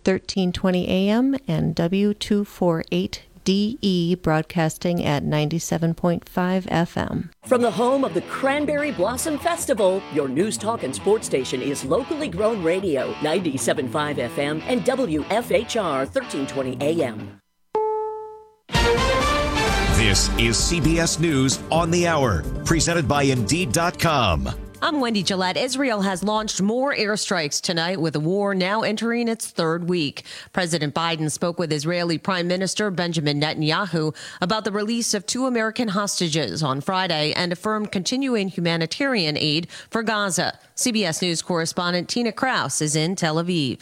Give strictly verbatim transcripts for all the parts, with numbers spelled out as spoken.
thirteen twenty A M and W two forty-eight D E broadcasting at ninety-seven point five F M. From the home of the Cranberry Blossom Festival, your news, talk, and sports station is locally grown radio, ninety-seven point five F M and W F H R thirteen twenty A M. This is C B S News on the Hour, presented by Indeed dot com. I'm Wendy Gillette. Israel has launched more airstrikes tonight, with the war now entering its third week. President Biden spoke with Israeli Prime Minister Benjamin Netanyahu about the release of two American hostages on Friday and affirmed continuing humanitarian aid for Gaza. C B S News correspondent Tina Kraus is in Tel Aviv.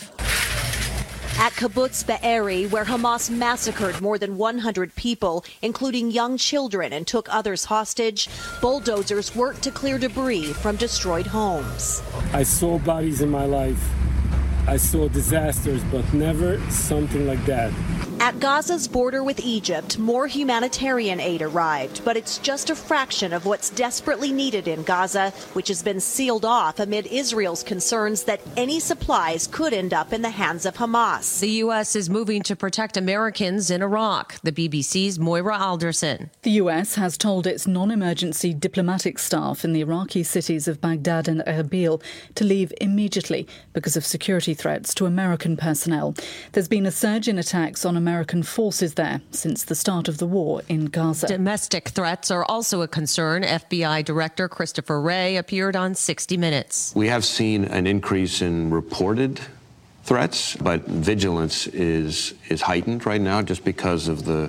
At Kibbutz Be'eri, where Hamas massacred more than one hundred people, including young children, and took others hostage, bulldozers worked to clear debris from destroyed homes. I saw bodies in my life. I saw disasters, but never something like that. At Gaza's border with Egypt, more humanitarian aid arrived, but it's just a fraction of what's desperately needed in Gaza, which has been sealed off amid Israel's concerns that any supplies could end up in the hands of Hamas. The U S is moving to protect Americans in Iraq. The B B C's Moira Alderson. The U S has told its non-emergency diplomatic staff in the Iraqi cities of Baghdad and Erbil to leave immediately because of security threats to American personnel. There's been a surge in attacks on American forces there since the start of the war in Gaza. Domestic threats are also a concern. F B I Director Christopher Wray appeared on sixty minutes. We have seen an increase in reported threats, but vigilance is is heightened right now just because of the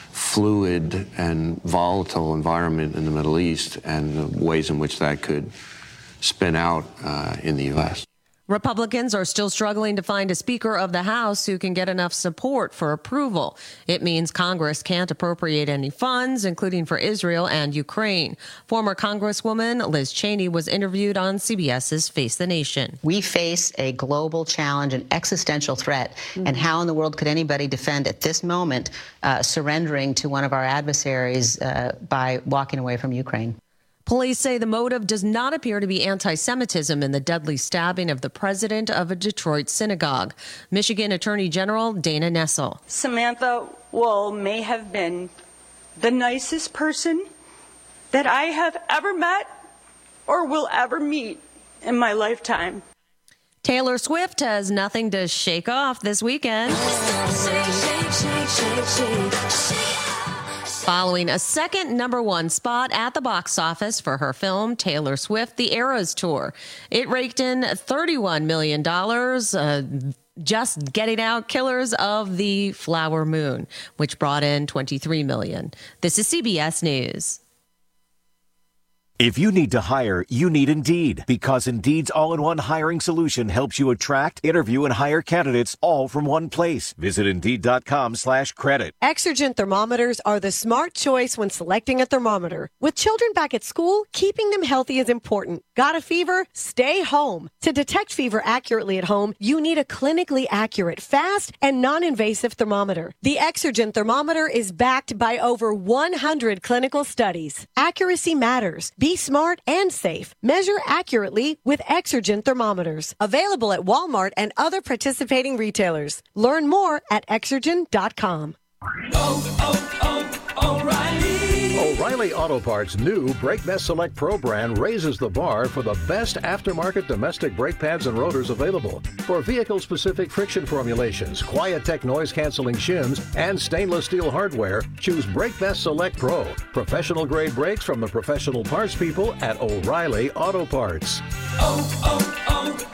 fluid and volatile environment in the Middle East and the ways in which that could spin out uh, in the U S. Republicans are still struggling to find a Speaker of the House who can get enough support for approval. It means Congress can't appropriate any funds, including for Israel and Ukraine. Former Congresswoman Liz Cheney was interviewed on CBS's Face the Nation. We face a global challenge, an existential threat, mm-hmm. and how in the world could anybody defend at this moment uh, surrendering to one of our adversaries uh, by walking away from Ukraine? Police say the motive does not appear to be anti-Semitism in the deadly stabbing of the president of a Detroit synagogue. Michigan Attorney General Dana Nessel. Samantha Woll may have been the nicest person that I have ever met or will ever meet in my lifetime. Taylor Swift has nothing to shake off this weekend. Following a second number one spot at the box office for her film, Taylor Swift, The Eras Tour. It raked in thirty-one million dollars, uh, just getting out Killers of the Flower Moon, which brought in twenty-three million dollars. This is C B S News. If you need to hire, you need Indeed, because Indeed's all-in-one hiring solution helps you attract, interview, and hire candidates all from one place. Visit Indeed.com slash credit. Exergen thermometers are the smart choice when selecting a thermometer. With children back at school, keeping them healthy is important. Got a fever? Stay home. To detect fever accurately at home, you need a clinically accurate, fast, and non-invasive thermometer. The Exergen thermometer is backed by over one hundred clinical studies. Accuracy matters. Be smart and safe. Measure accurately with Exergen thermometers. Available at Walmart and other participating retailers. Learn more at Exergen dot com. Oh, oh, oh, O'Reilly. O'Reilly Auto Parts' new Brake Best Select Pro brand raises the bar for the best aftermarket domestic brake pads and rotors available. For vehicle-specific friction formulations, Quiet-Tech noise-canceling shims, and stainless steel hardware, choose Brake Best Select Pro. Professional-grade brakes from the professional parts people at O'Reilly Auto Parts. Oh,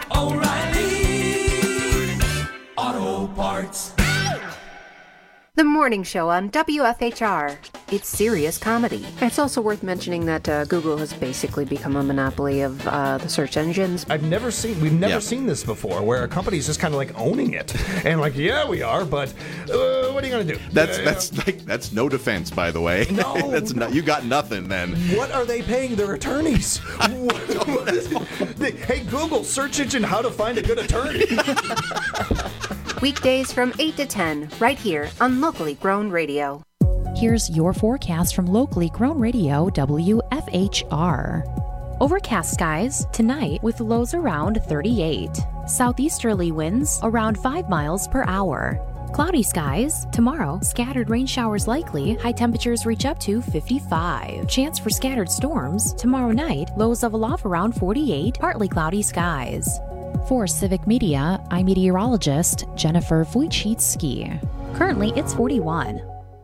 oh, oh, O'Reilly Auto Parts. The morning show on W F H R. It's serious comedy. It's also worth mentioning that uh, Google has basically become a monopoly of uh, the search engines. I've never seen, we've never Yeah. seen this before, where a company's just kind of like owning it. And like, yeah, we are, but uh, what are you going to do? That's Uh, that's like that's no defense, by the way. No. that's not, you got nothing then. What are they paying their attorneys? Hey, Google, search engine, how to find a good attorney. Weekdays from eight to ten, right here on Locally Grown Radio. Here's your forecast from Locally Grown Radio, W F H R. Overcast skies tonight with lows around thirty-eight. Southeasterly winds around five miles per hour. Cloudy skies. Tomorrow, scattered rain showers likely. High temperatures reach up to fifty-five. Chance for scattered storms. Tomorrow night, lows level off around forty-eight. Partly cloudy skies. For Civic Media, I'm meteorologist Jennifer Wojcicki. Currently, it's forty-one.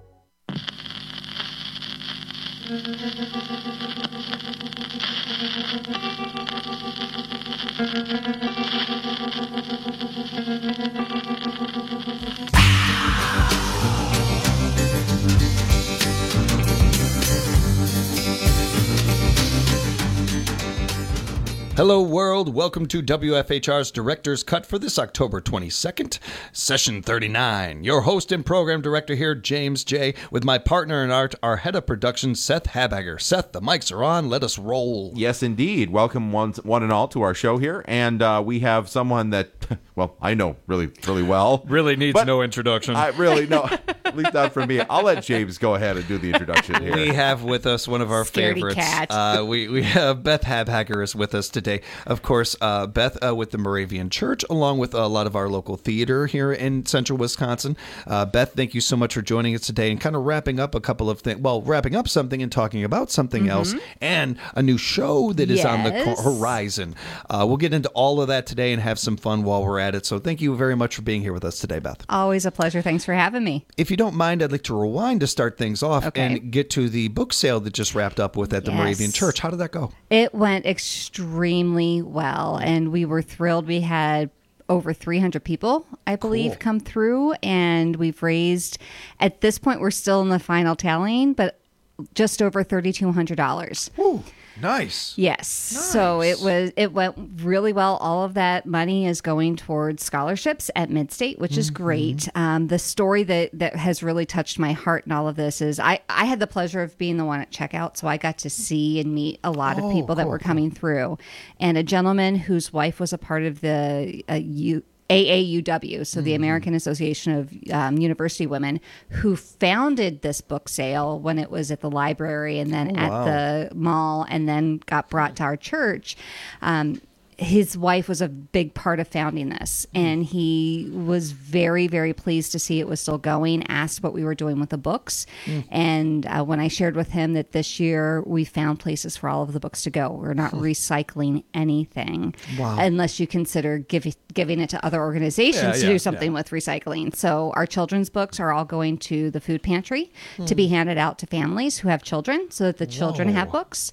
Hello, world. Welcome to W F H R's Director's Cut for this October twenty-second, session thirty-nine. Your host and program director here, James J., with my partner in art, our head of production, Seth Habagger. Seth, the mics are on. Let us roll. Yes, indeed. Welcome one, one and all to our show here. And uh, we have someone that, well, I know really, really well. Really needs no introduction. I really, no, at least not from me. I'll let James go ahead and do the introduction here. We have with us one of our Scaredy favorites. cat. Uh, we, we have Beth Habagger is with us today. Of course, uh, Beth uh, with the Moravian Church, along with a lot of our local theater here in central Wisconsin. Uh, Beth, thank you so much for joining us today and kind of wrapping up a couple of things. Well, wrapping up something and talking about something Mm-hmm. else and a new show that is on the Yes. co- horizon. Uh, we'll get into all of that today and have some fun while we're at it. So thank you very much for being here with us today, Beth. Always a pleasure. Thanks for having me. If you don't mind, I'd like to rewind to start things off Okay. and get to the book sale that just wrapped up with at the Yes. Moravian Church. How did that go? It went extremely well, and we were thrilled. We had over three hundred people, I believe, Cool. come through, and we've raised, at this point, we're still in the final tallying, but just over three thousand two hundred dollars. Ooh, nice. Yes. So it was it went really well. All of that money is going towards scholarships at Midstate, which is great. Um, the story that, that has really touched my heart in all of this is I, I had the pleasure of being the one at checkout, so I got to see and meet a lot Oh, of people that cool, were coming through. And a gentleman whose wife was a part of the uh, U, A A U W, so the American Association of um, University Women, who founded this book sale when it was at the library and then Oh, at wow. the mall and then got brought to our church. Um, his wife was a big part of founding this, and he was very, very pleased to see it was still going, asked what we were doing with the books. Mm. And uh, when I shared with him that this year we found places for all of the books to go, we're not recycling anything Wow. unless you consider give, giving it to other organizations Yeah, to yeah, do something yeah. with recycling. So our children's books are all going to the food pantry to be handed out to families who have children so that the children Whoa. have books.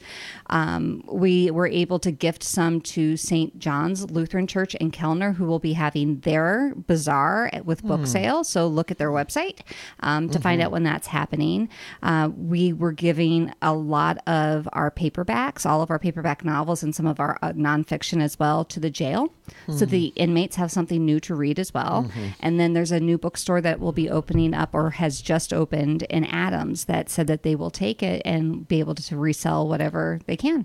Um, we were able to gift some to Saint John's Lutheran Church in Kellner, who will be having their bazaar with book Hmm. sale. So look at their website um, to find out when that's happening. Uh, we were giving a lot of our paperbacks, all of our paperback novels and some of our uh, nonfiction as well to the jail. So the inmates have something new to read as well. And then there's a new bookstore that will be opening up or has just opened in Adams that said that they will take it and be able to resell whatever they can.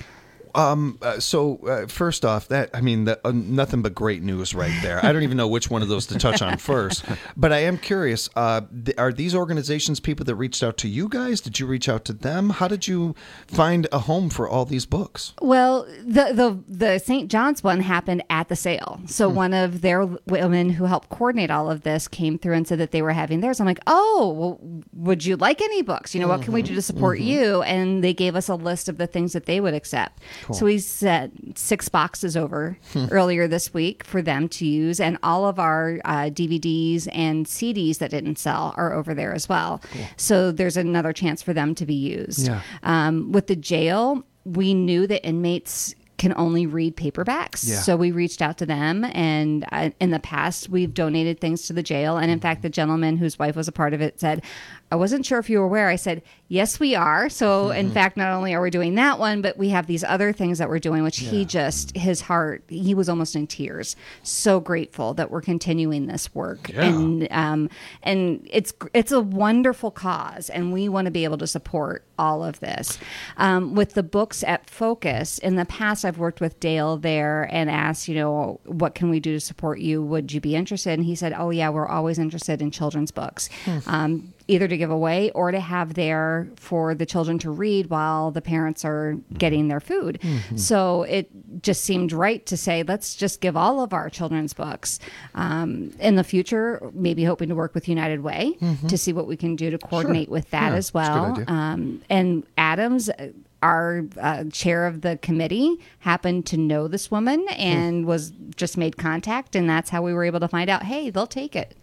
Um. Uh, so uh, first off, that I mean, the, uh, nothing but great news right there. I don't even know which one of those to touch on first, but I am curious. Uh, th- are these organizations people that reached out to you guys? Did you reach out to them? How did you find a home for all these books? Well, the the the Saint John's one happened at the sale. So one of their women who helped coordinate all of this came through and said that they were having theirs. I'm like, oh, well, would you like any books? You know, what can we do to support you? And they gave us a list of the things that they would accept. So we sent six boxes over earlier this week for them to use, and all of our uh, D V Ds and C Ds that didn't sell are over there as well. So there's another chance for them to be used. Yeah. Um, with the jail, we knew that inmates can only read paperbacks. Yeah. So we reached out to them, and uh, in the past, we've donated things to the jail. And in fact, the gentleman whose wife was a part of it said, I wasn't sure if you were aware. I said, yes, we are. So in fact, not only are we doing that one, but we have these other things that we're doing, which he just, his heart, he was almost in tears. So grateful that we're continuing this work. Yeah. And um, and it's it's a wonderful cause, and we want to be able to support all of this. Um, with the books at Focus, in the past, I've worked with Dale there and asked, you know, what can we do to support you? Would you be interested? And he said, oh, yeah, we're always interested in children's books, hmm. um, either to give away or to have there for the children to read while the parents are getting their food. Mm-hmm. So it just seemed right to say, let's just give all of our children's books. Um, in the future, maybe hoping to work with United Way mm-hmm. to see what we can do to coordinate sure. with that yeah, as well. Um, and Adams, our uh, chair of the committee, happened to know this woman and mm. was just made contact, and that's how we were able to find out, hey, they'll take it.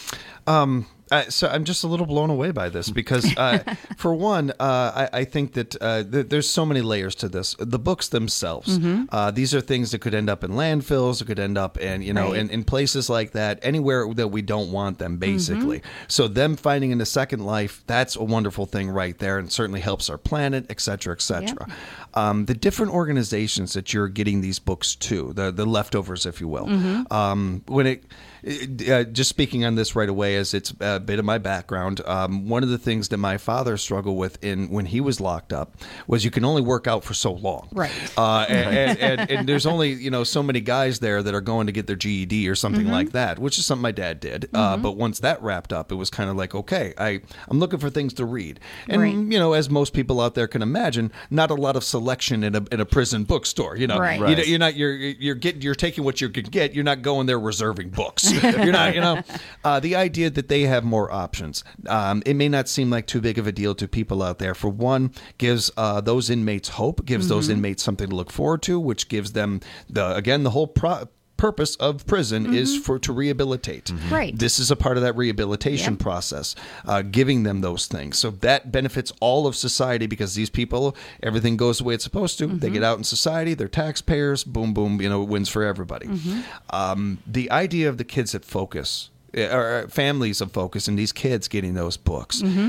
Um. Uh, so I'm just a little blown away by this because, uh, for one, uh, I, I think that uh, th- there's so many layers to this. The books themselves, mm-hmm. uh, these are things that could end up in landfills, it could end up in, you know, right. in, in places like that, anywhere that we don't want them, basically. Mm-hmm. So them finding in a second life, that's a wonderful thing right there, and certainly helps our planet, et cetera, et cetera. Yep. Um, the different organizations that you're getting these books to, the the leftovers, if you will, mm-hmm. um, when it. Uh, just speaking on this right away, as it's a bit of my background, um, one of the things that my father struggled with in when he was locked up was you can only work out for so long. Right. Uh, and, and, and, and there's only, you know, so many guys there that are going to get their G E D or something mm-hmm. like that, which is something my dad did. Mm-hmm. Uh, but once that wrapped up, it was kind of like, okay, I, I'm looking for things to read. And, right. you know, as most people out there can imagine, not a lot of selection in a in a prison bookstore. You know, right. you, you're not, you're, you're, getting, you're taking what you can get. You're not going there reserving books. You're not, you know, uh, the idea that they have more options. Um, it may not seem like too big of a deal to people out there. For one, gives uh, those inmates hope, gives mm-hmm. those inmates something to look forward to, which gives them the again the whole pro- purpose of prison mm-hmm. is for to rehabilitate. Mm-hmm. Right. This is a part of that rehabilitation yep. process, uh, giving them those things. So that benefits all of society because these people, everything goes the way it's supposed to. Mm-hmm. They get out in society, they're taxpayers, boom, boom, you know, it wins for everybody. Mm-hmm. Um, the idea of the kids at Focus, or families of Focus, and these kids getting those books. Mm-hmm.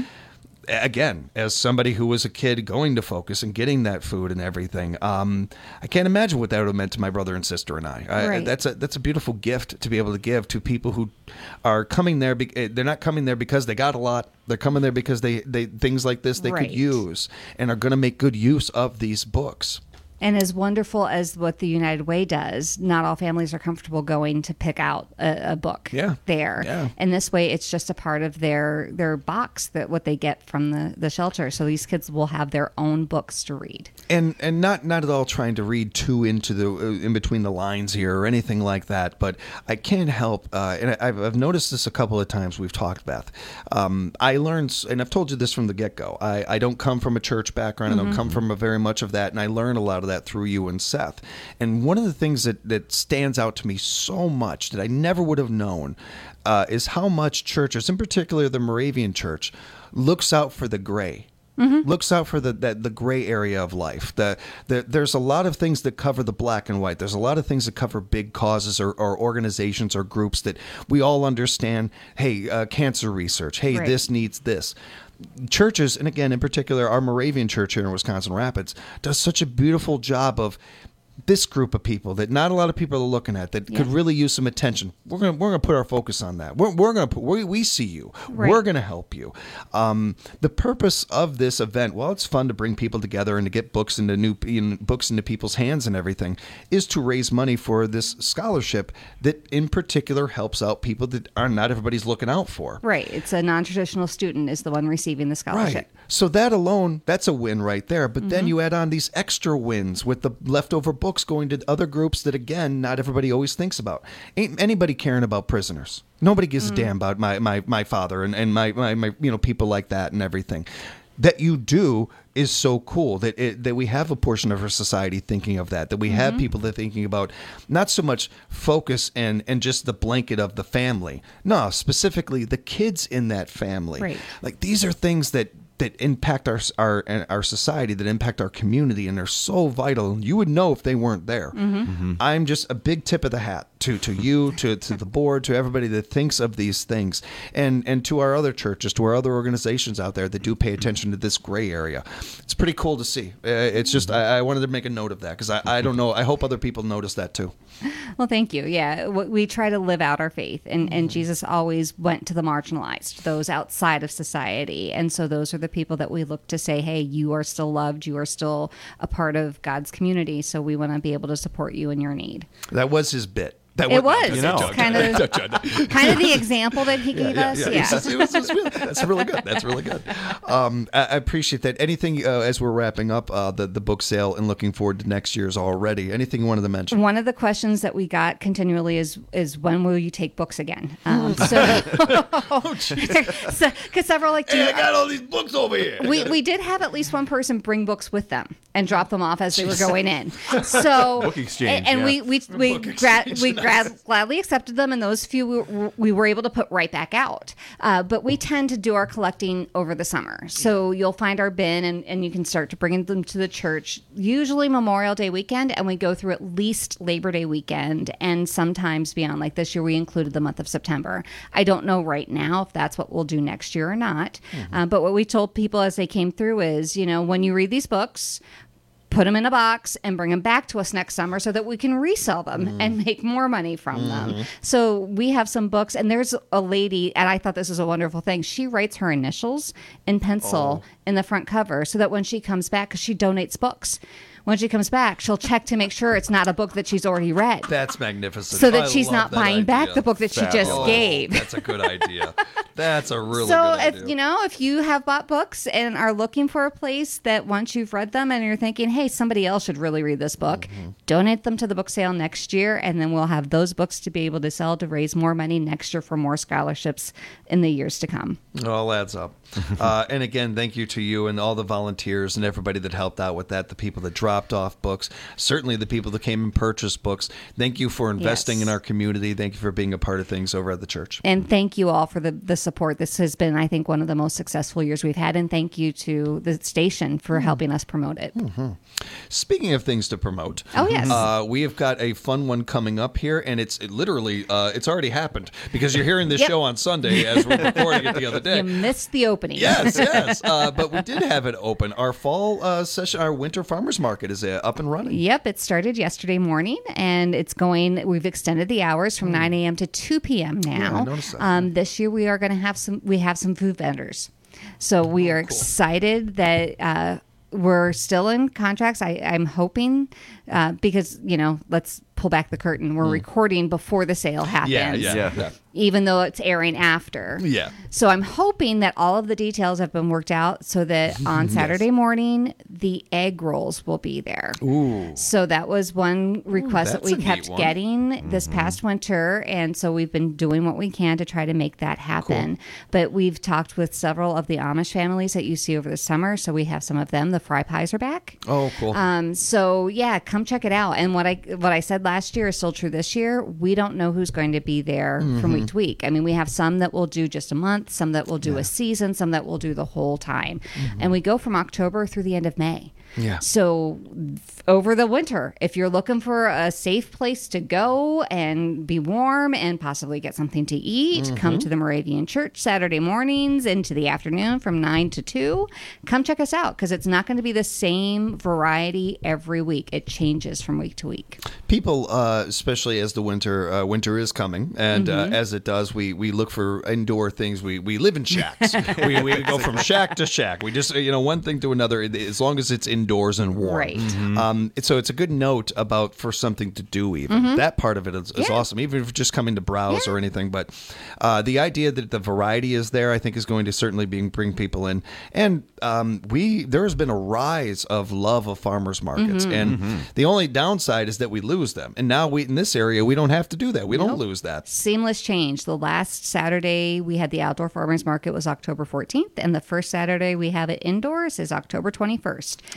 Again, as somebody who was a kid going to Focus and getting that food and everything, um, I can't imagine what that would have meant to my brother and sister and I. I right. that's a that's a beautiful gift to be able to give to people who are coming there. Be, they're not coming there because they got a lot. They're coming there because they, they things like this they right. could use and are going to make good use of these books. And as wonderful as what the United Way does, not all families are comfortable going to pick out a, a book yeah. there. Yeah. And this way, it's just a part of their their box, that what they get from the, the shelter. So these kids will have their own books to read. And and not, not at all trying to read too into the uh, in between the lines here or anything like that. But I can't help, uh, and I've, I've noticed this a couple of times we've talked, Beth. Um, I learned, and I've told you this from the get-go, I, I don't come from a church background. Mm-hmm. I don't come from a very much of that. And I learned a lot of that through you and Seth. And one of the things that, that stands out to me so much that I never would have known uh, is how much churches, in particular the Moravian Church, looks out for the gray. Mm-hmm. Looks out for the, the the gray area of life. The, the there's a lot of things that cover the black and white. There's a lot of things that cover big causes or, or organizations or groups that we all understand. Hey, uh, cancer research. Hey, right. this needs this. Churches, and again, in particular, our Moravian Church here in Wisconsin Rapids does such a beautiful job of this group of people that not a lot of people are looking at that yeah. could really use some attention. We're gonna we're gonna put our focus on that. We're we're gonna put we, we see you. Right. We're gonna help you. Um, the purpose of this event, well, it's fun to bring people together and to get books into new in, books into people's hands and everything, is to raise money for this scholarship that in particular helps out people that are not everybody's looking out for. Right. It's a non-traditional student is the one receiving the scholarship. Right. So that alone, that's a win right there. But mm-hmm. then you add on these extra wins with the leftover books going to other groups that, again, not everybody always thinks about. Ain't anybody caring about prisoners. Nobody gives mm-hmm. a damn about my, my, my father and, and my, my, my, you know, people like that and everything. That you do is so cool that it, that we have a portion of our society thinking of that, that we mm-hmm. have people that are thinking about not so much Focus and, and just the blanket of the family. No, specifically the kids in that family. Right. Like these are things that that impact our our our society, that impact our community, and they're so vital. You would know if they weren't there. Mm-hmm. Mm-hmm. I'm just a big tip of the hat to to you, to to the board, to everybody that thinks of these things, and and to our other churches, to our other organizations out there that do pay attention to this gray area. It's pretty cool to see. Uh, it's just I, I wanted to make a note of that because I, I don't know. I hope other people notice that too. Well, thank you. Yeah, w- we try to live out our faith, and, and Jesus always went to the marginalized, those outside of society, and so those are the people that we look to say, hey, you are still loved, you are still a part of God's community, so we want to be able to support you in your need. That was his bit. That It was. You know. Kind of- kind of the example that he gave us, yeah. It was- it was- it was really- That's really good. That's really good. Um, I, I appreciate that. Anything uh, as we're wrapping up uh, the the book sale and looking forward to next year's already? Anything you wanted to mention? One of the questions that we got continually is is when will you take books again? Um, so, so, because several like, Hey, I got all these books over here. we we did have at least one person bring books with them and drop them off as they were going in. So Book exchange, and, and yeah. we we we gra- we gra- gladly accepted them, and those few we were, we were able to put right back out. Uh, but we tend to do our collecting over the summer, so you'll find our bin, and, and you can start to bring them to the church. Usually Memorial Day weekend, and we go through at least Labor Day weekend, and sometimes beyond. Like this year, we included the month of September. I don't know right now if that's what we'll do next year or not. Mhm. Uh, but what we told people as they came through is, you know, when you read these books, put them in a box and bring them back to us next summer so that we can resell them Mhm. and make more money from Mhm. them. So we have some books, and there's a lady, and I thought this was a wonderful thing. She writes her initials in pencil in the front cover so that when she comes back, because she donates books, when she comes back, she'll check to make sure it's not a book that she's already read. That's magnificent. So that I she's love not that buying back idea. the book that she just Oh, gave. That's a good idea. That's a really so good idea. if you know, if you have bought books and are looking for a place that once you've read them and you're thinking, hey, somebody else should really read this book, Mm-hmm. donate them to the book sale next year, and then we'll have those books to be able to sell to raise more money next year for more scholarships in the years to come. It all adds up. uh, and again, thank you to you and all the volunteers and everybody that helped out with that, the people that dropped off books, certainly the people that came and purchased books. Thank you for investing Yes. in our community. Thank you for being a part of things over at the church. And thank you all for the, the support. This has been, I think, one of the most successful years we've had. And thank you to the station for helping us promote it. Mm-hmm. Speaking of things to promote, Oh, yes. uh, we have got a fun one coming up here, and it's it literally uh, it's already happened because you're hearing this Yep. show on Sunday as we're recording it the other day. You missed the opening. Yes, yes. Uh, but we did have it open. Our fall uh, session, our winter farmers market is uh, up and running. Yep, it started yesterday morning, and it's going. We've extended the hours from nine a.m. to two p.m. now. Yeah, I noticed that. Um, this year we are going to have some. We have some food vendors, so we are excited that. Uh, we're still in contracts. I, I'm hoping uh, because, you know, let's pull back the curtain. We're Mm. recording before the sale happens. Yeah, yeah, yeah. yeah. Even though it's airing after. Yeah. So I'm hoping that all of the details have been worked out so that on Yes. Saturday morning, the egg rolls will be there. Ooh. So that was one request that that's we a kept neat one. getting this past winter. And so we've been doing what we can to try to make that happen. But we've talked with several of the Amish families that you see over the summer. So we have some of them. The fry pies are back. Oh, cool. Um, so yeah, come check it out. And what I what I said last year is still true this year. We don't know who's going to be there from Mhm. week to week. I mean, we have some that will do just a month, some that will do a season, some that will do the whole time. And we go from October through the end of May. Yeah. So f- over the winter, if you're looking for a safe place to go and be warm and possibly get something to eat, come Mhm. to the Moravian Church Saturday mornings into the afternoon from nine to two. Come check us out because it's not going to be the same variety every week. It changes from week to week. People, uh, especially as the winter uh, winter is coming, and Mhm. uh, as it does, we we look for indoor things. We we live in shacks. we we go from shack to shack. We just you know one thing to another. As long as it's indoors and warm. Right. Mhm. Um, so it's a good note about for something to do. Even Mhm. that part of it is, is Yeah. awesome. Even if just coming to browse or anything, but uh, the idea that the variety is there, I think, is going to certainly bring bring people in. And um, we there has been a rise of love of farmers markets, Mhm. and Mhm. the only downside is that we lose them. And now we in this area we don't have to do that. We don't Nope. lose that. Seamless change. The last Saturday we had the outdoor farmers market was October fourteenth, and the first Saturday we have it indoors is October twenty-first. Uh,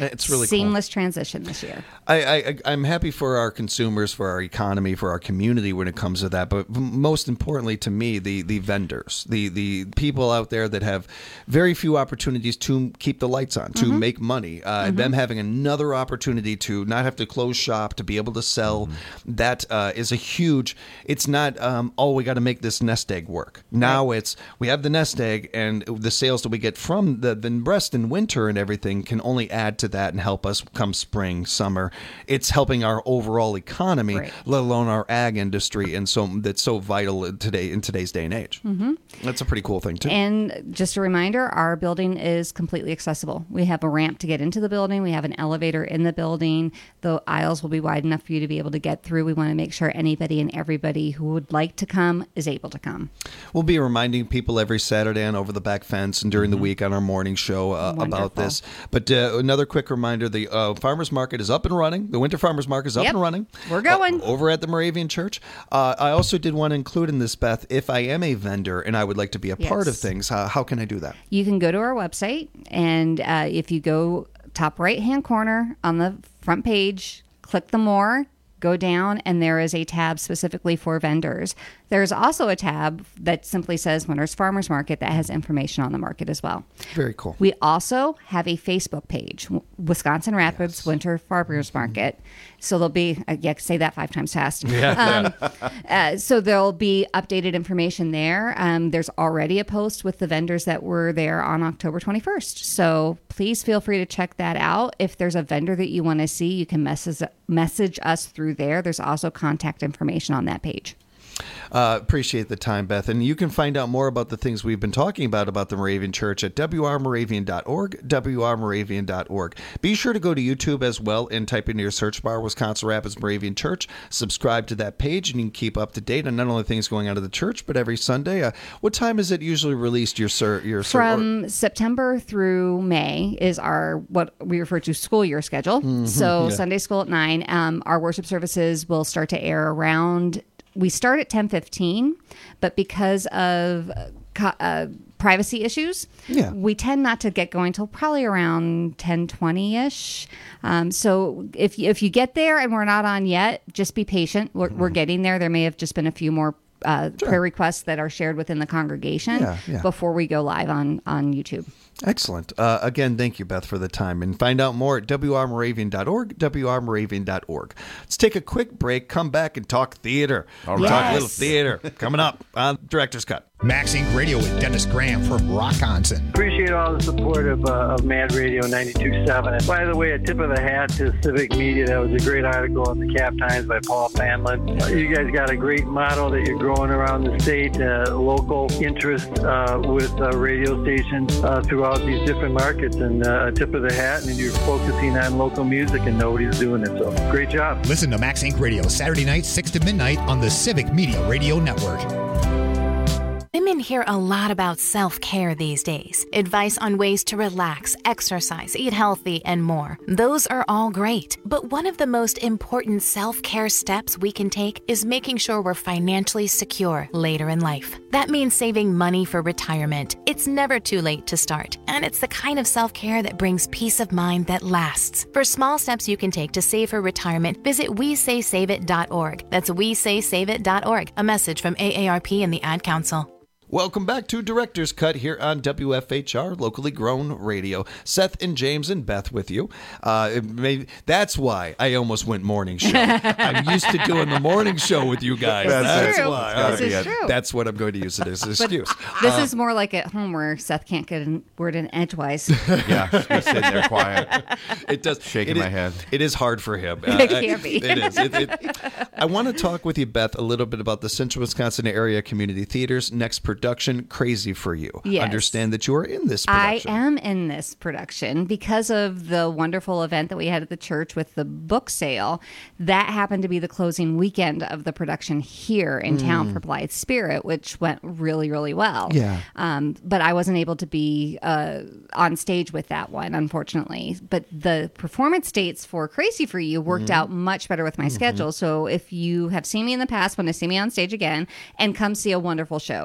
It's really seamless cool. transition this year. I, I, I'm happy for our consumers, for our economy, for our community when it comes to that. But most importantly to me, the the vendors, the the people out there that have very few opportunities to keep the lights on, to Mm-hmm. make money. Uh, Mhm. Them having another opportunity to not have to close shop, to be able to sell, that uh, is a huge. It's not um, oh we got to make this nest egg work. Now it's we have the nest egg, and the sales that we get from the the breast in winter and everything can only add to that and help us come spring, summer. It's helping our overall economy, Right. let alone our ag industry, and so that's so vital in today in today's day and age. Mhm. That's a pretty cool thing too. And just a reminder, our building is completely accessible. We have a ramp to get into the building. We have an elevator in the building. The aisles will be wide enough for you to be able to get through. We want to make sure anybody and everybody who would like to come is able to come. We'll be reminding people every Saturday on Over the Back Fence and during the week on our morning show uh, about Wonderful. this. But uh, another quick reminder, the uh, farmers market is up and running. The winter farmers market is up Yep. and running. We're going. Uh, over at the Moravian Church. Uh, I also did want to include in this, Beth, if I am a vendor and I would like to be a part of Yes. things, how, how can I do that? You can go to our website, and uh, if you go top right-hand corner on the front page, click the More, go down, and there is a tab specifically for vendors. There's also a tab that simply says Winter's Farmers Market that has information on the market as well. Very cool. We also have a Facebook page, W- Wisconsin Rapids Winter Farmers Market. So there'll be, uh, yeah, say that five times fast. Yeah. Um, uh, so there'll be updated information there. Um, there's already a post with the vendors that were there on October twenty-first. So please feel free to check that out. If there's a vendor that you want to see, you can message, message us through there. There's also contact information on that page. Uh, appreciate the time, Beth. And you can find out more about the things we've been talking about about the Moravian Church at w r moravian dot org, w r moravian dot org. Be sure to go to YouTube as well and type into your search bar Wisconsin Rapids Moravian Church. Subscribe to that page, and you can keep up to date on not only things going on at the church, but every Sunday. Uh, what time is it usually released, your sir? Your sir, From September through May is our what we refer to school year schedule. Mhm, So yeah. Sunday school at nine. Um, our worship services will start to air around. We start at ten fifteen, but because of uh, co- uh, privacy issues, Yeah. we tend not to get going till probably around ten twenty ish. Um, so if if you get there and we're not on yet, just be patient. We're, we're getting there. There may have just been a few more uh, prayer requests that are shared within the congregation Yeah, yeah. before we go live on on YouTube. Excellent. Uh, again, thank you, Beth, for the time. And find out more at w r moravian dot org, w r moravian dot org. Let's take a quick break, come back, and talk theater. All Talk right. a little theater. Coming up on Director's Cut. Max Inc Radio with Dennis Graham from Rockonson. Appreciate all the support of, uh, of Mad Radio ninety-two point seven. And by the way, a tip of the hat to Civic Media. That was a great article in the Cap Times by Paul Fanlin. Uh, you guys got a great model that you're growing around the state, uh, local interest uh, with uh, radio stations uh, throughout these different markets. And uh, a tip of the hat, and you're focusing on local music, and nobody's doing it. So great job. Listen to Max Inc Radio Saturday nights, six to midnight on the Civic Media Radio Network. Women hear a lot about self-care these days. Advice on ways to relax, exercise, eat healthy, and more. Those are all great. But one of the most important self-care steps we can take is making sure we're financially secure later in life. That means saving money for retirement. It's never too late to start. And it's the kind of self-care that brings peace of mind that lasts. For small steps you can take to save for retirement, visit we say save it dot org. That's we say save it dot org. A message from A A R P and the Ad Council. Welcome back to Director's Cut here on W F H R, locally grown radio. Seth and James and Beth with you. Uh, it may, that's why I almost went morning show. I'm used to doing the morning show with you guys. This is That's true. why. This is Uh, true. That's what I'm going to use it as an But excuse. this Uh, is more like at home where Seth can't get a word in edgewise. Yeah, he's sitting there quiet. It does. Shaking it my is- head. It is hard for him. It can be. It is. It, it, I want to talk with you, Beth, a little bit about the Central Wisconsin Area Community Theater's next production, Crazy for You. Yes. Understand that you are in this I production. am in this production because of the wonderful event that we had at the church with the book sale. That happened to be the closing weekend of the production here in town Mm. for Blythe Spirit, which went really, really well. Yeah. Um, but I wasn't able to be uh, on stage with that one, unfortunately. But the performance dates for Crazy for You worked Mm-hmm. out much better with my Mhm. schedule. So if you have seen me in the past, want to see me on stage again, and come see a wonderful show. Crazy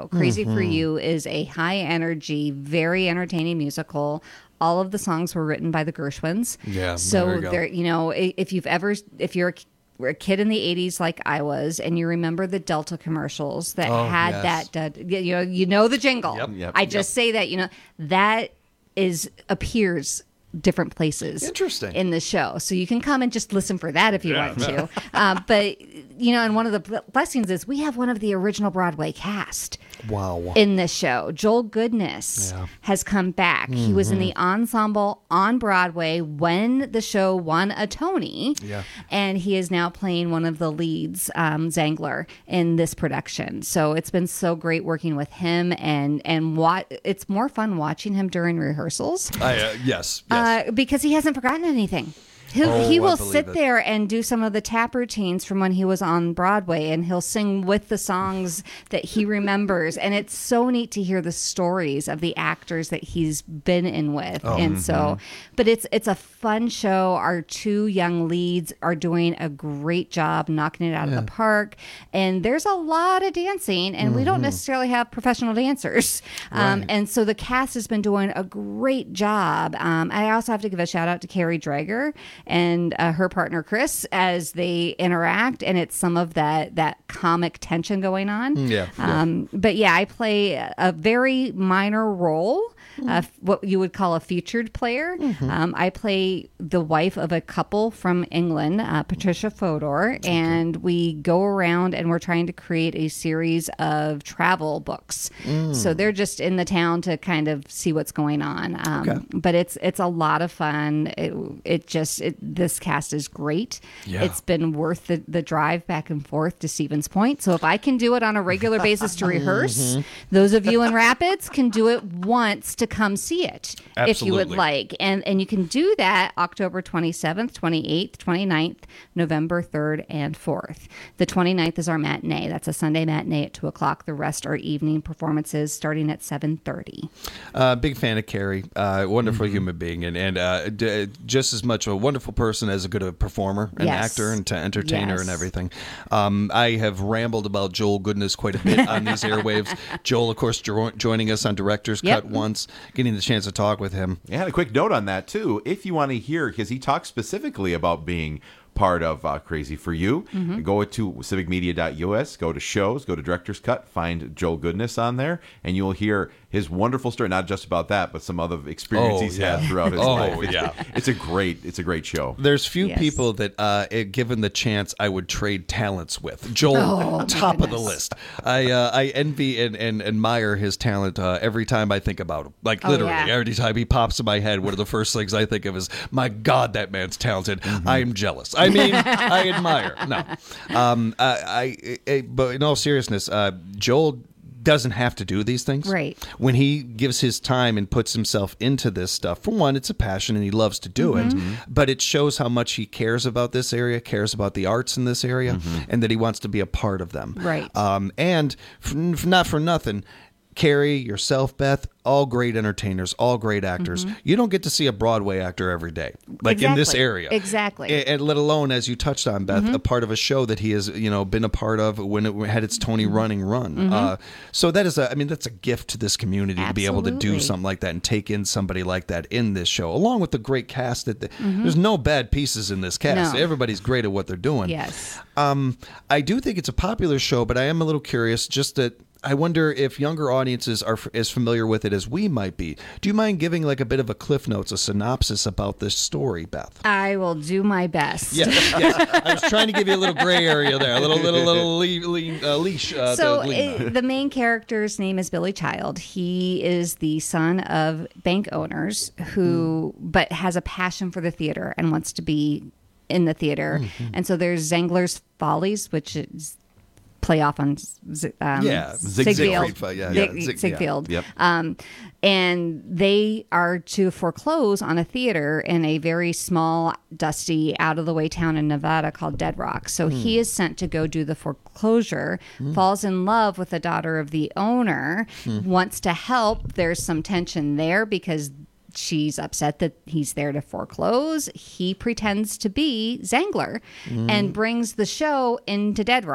for Mm. You is a high energy, very entertaining musical. All of the songs were written by the Gershwins. Yeah, So there you go. there, you know, i- if you've ever, if you're a were a kid in the eighties like I was, and you remember the Delta commercials that Oh, had yes. that, uh, you know, you know the jingle. Yep, yep, I just say that, you know, that is appears different places. Interesting. In the show. So you can come and just listen for that if you Yeah. want to. uh, but, you know, and one of the bl- blessings is we have one of the original Broadway cast Wow. in this show. Joel Goodness Yeah. has come back. He was in Mhm. the ensemble on Broadway when the show won a Tony. Yeah. And he is now playing one of the leads, um, Zangler, in this production. So it's been so great working with him, and and what it's more fun watching him during rehearsals I, uh, yes. yes. uh, because he hasn't forgotten anything. He'll, Oh, he I will believe sit it. there and do some of the tap routines from when he was on Broadway, and he'll sing with the songs that he remembers. And it's so neat to hear the stories of the actors that he's been in with. Oh, and so, mhm. but it's it's a fun show. Our two young leads are doing a great job knocking it out Yeah. of the park. And there's a lot of dancing, and we don't Mhm. necessarily have professional dancers. Um, Right. and so the cast has been doing a great job. Um, I also have to give a shout out to Carrie Drager and uh, her partner Chris as they interact, and it's some of that that comic tension going on. Yeah, yeah. Um, but yeah, I play a, a very minor role. Uh, what you would call a featured player. Um, I play the wife of a couple from England, uh, Patricia Fodor, and we go around and we're trying to create a series of travel books. Mm. So they're just in the town to kind of see what's going on. Um, Okay. But it's it's a lot of fun. It, it just it, this cast is great. Yeah. It's been worth the, the drive back and forth to Stevens Point. So if I can do it on a regular basis to rehearse, Mhm. those of you in Rapids can do it once to come see it if you would Absolutely. like. And and you can do that October twenty-seventh, twenty-eighth, twenty-ninth, November third, and fourth. The twenty-ninth is our matinee. That's a Sunday matinee at two o'clock. The rest are evening performances starting at seven thirty. Uh, big fan of Carrie. Uh, wonderful human being, and and uh, d- just as much a wonderful person as a good a performer, an Yes. actor, and t- entertainer, Yes. and everything. Um, I have rambled about Joel Goodness quite a bit on these airwaves. Joel, of course, jo- joining us on Director's Yep. Cut once, getting the chance to talk with him. Yeah, and a quick note on that too. If you want to hear, because he talks specifically about being part of uh, Crazy for You, Mhm. go to civic media dot U S, go to shows, go to Director's Cut, find Joel Goodness on there, and you'll hear his wonderful story. Not just about that, but some other experience Oh, he's yeah. had throughout his Oh, life. It's, yeah. it's a great, it's a great show. There's few Yes. people that, uh, eh, given the chance, I would trade talents with. Joel, Oh, my top of the goodness. list. I uh, I envy and, and admire his talent uh, every time I think about him. Like Oh, literally, yeah. every time he pops in my head, one of the first things I think of is, my God, that man's talented. I am jealous. I mean, I admire. No, um, I, I, I, but in all seriousness, uh, Joel doesn't have to do these things. Right. When he gives his time and puts himself into this stuff, for one, it's a passion and he loves to do it, Mhm. but it shows how much he cares about this area, cares about the arts in this area, and that he wants to be a part of them. Right. Um, and f- f- not for nothing, Carrie, yourself, Beth, all great entertainers, all great actors. Mhm. You don't get to see a Broadway actor every day, like in this Exactly. area. Exactly. A- And let alone, as you touched on, Beth, Mhm. a part of a show that he has, you know, been a part of when it had its Tony running run. Mhm. Uh, so that is a, I mean, that's a gift to this community to be able to do Absolutely. something like that and take in somebody like that in this show, along with the great cast. That the, Mhm. there's no bad pieces in this cast. No. Everybody's great at what they're doing. Yes. Um, I do think it's a popular show, but I am a little curious. Just that I wonder if younger audiences are f- as familiar with it as we might be. Do you mind giving like a bit of a cliff notes, a synopsis about this story, Beth? I will do my best. Yes, yes. I was trying to give you a little gray area there, a little, little, little le- le- uh, leash. Uh, So to lean on. it, the main character's name is Billy Child. He is the son of bank owners who, but has a passion for the theater and wants to be in the theater. Mhm. And so there's Zangler's Follies, which is play off on Z- um, Yeah, Zig- Ziegfeld. Siegfried, yeah, Zig- yeah, Zig- Ziegfeld. yeah. Yep. Um, and they are to foreclose on a theater in a very small, dusty, out of the way town in Nevada called Dead Rock. So Hmm. he is sent to go do the foreclosure, Hmm. falls in love with the daughter of the owner, Hmm. wants to help. There's some tension there because she's upset that he's there to foreclose. He pretends to be Zangler Mm. and brings the show into Dead Rock.